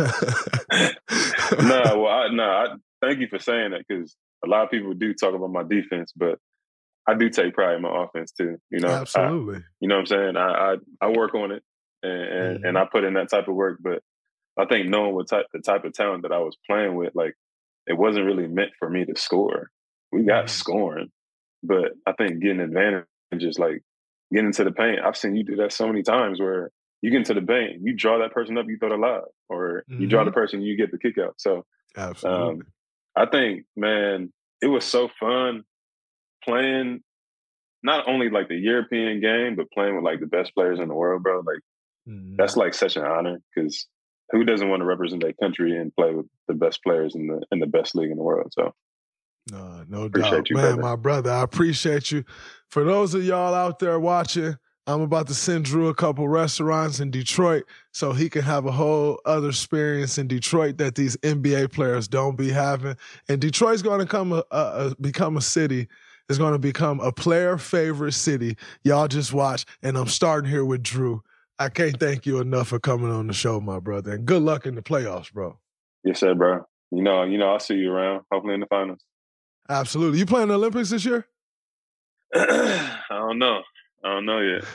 I thank you for saying that, because a lot of people do talk about my defense, but I do take pride in my offense too. You know, absolutely. You know what I'm saying? I work on it and I put in that type of work. But I think knowing the type of talent that I was playing with, like, it wasn't really meant for me to score. We got scoring, but I think getting advantages, like getting into the paint. I've seen you do that so many times where you get into the paint, you draw that person up, you throw the lob, or you draw the person, you get the kick out. So absolutely. I think, man, it was so fun playing not only like the European game, but playing with like the best players in the world, bro. Like that's like such an honor, because who doesn't want to represent their country and play with the best players in the best league in the world? So no doubt, you, man, brother. My brother, I appreciate you. For those of y'all out there watching, I'm about to send Drew a couple restaurants in Detroit so he can have a whole other experience in Detroit that these NBA players don't be having. And Detroit's going to become a city. It's going to become a player favorite city. Y'all just watch. And I'm starting here with Drew. I can't thank you enough for coming on the show, my brother. And good luck in the playoffs, bro. Yes, sir, bro. You know, I'll see you around, hopefully in the finals. Absolutely. You playing the Olympics this year? I don't know yet.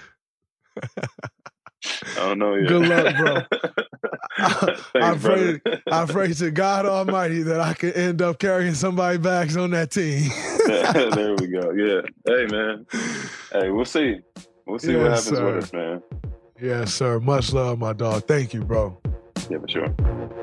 Good luck, bro. I pray to God Almighty that I can end up carrying somebody back on that team. There we go. Yeah. Hey, man. Hey, we'll see. We'll see what happens with us, man. Yes, sir. Much love, my dog. Thank you, bro. Yeah, for sure.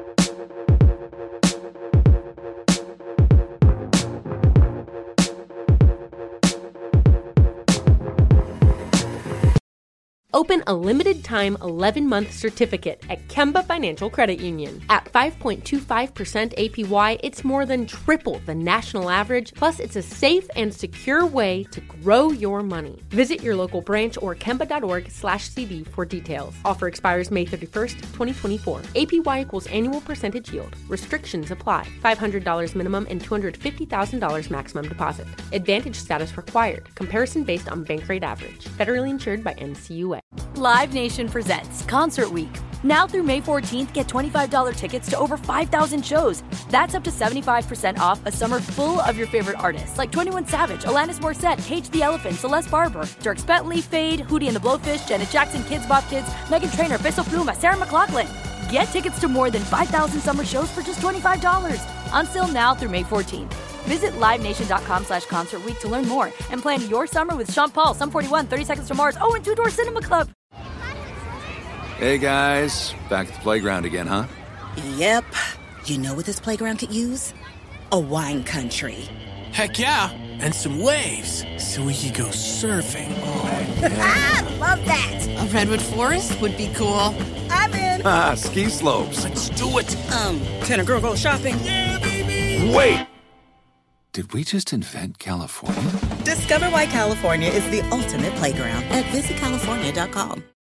Open a limited-time 11-month certificate at Kemba Financial Credit Union. At 5.25% APY, it's more than triple the national average, plus it's a safe and secure way to grow your money. Visit your local branch or kemba.org/CD for details. Offer expires May 31st, 2024. APY equals annual percentage yield. Restrictions apply. $500 minimum and $250,000 maximum deposit. Advantage status required. Comparison based on bank rate average. Federally insured by NCUA. Live Nation presents Concert Week. Now through May 14th, get $25 tickets to over 5,000 shows. That's up to 75% off a summer full of your favorite artists like 21 Savage, Alanis Morissette, Cage the Elephant, Celeste Barber, Dierks Bentley, Fade, Hootie and the Blowfish, Janet Jackson, Kids Bop Kids, Meghan Trainor, Peso Pluma, Sarah McLachlan. Get tickets to more than 5,000 summer shows for just $25. On sale now through May 14th. Visit LiveNation.com/Concert Week to learn more and plan your summer with Sean Paul, Sum 41, 30 Seconds to Mars, and Two Door Cinema Club. Hey guys, back at the playground again, huh? Yep. You know what this playground could use? A wine country. Heck yeah, and some waves so we could go surfing. Oh, yeah. Love that. A redwood forest would be cool. I'm in. Ski slopes. Let's do it. Can a girl go shopping? Yeah, baby. Wait. Did we just invent California? Discover why California is the ultimate playground at visitcalifornia.com.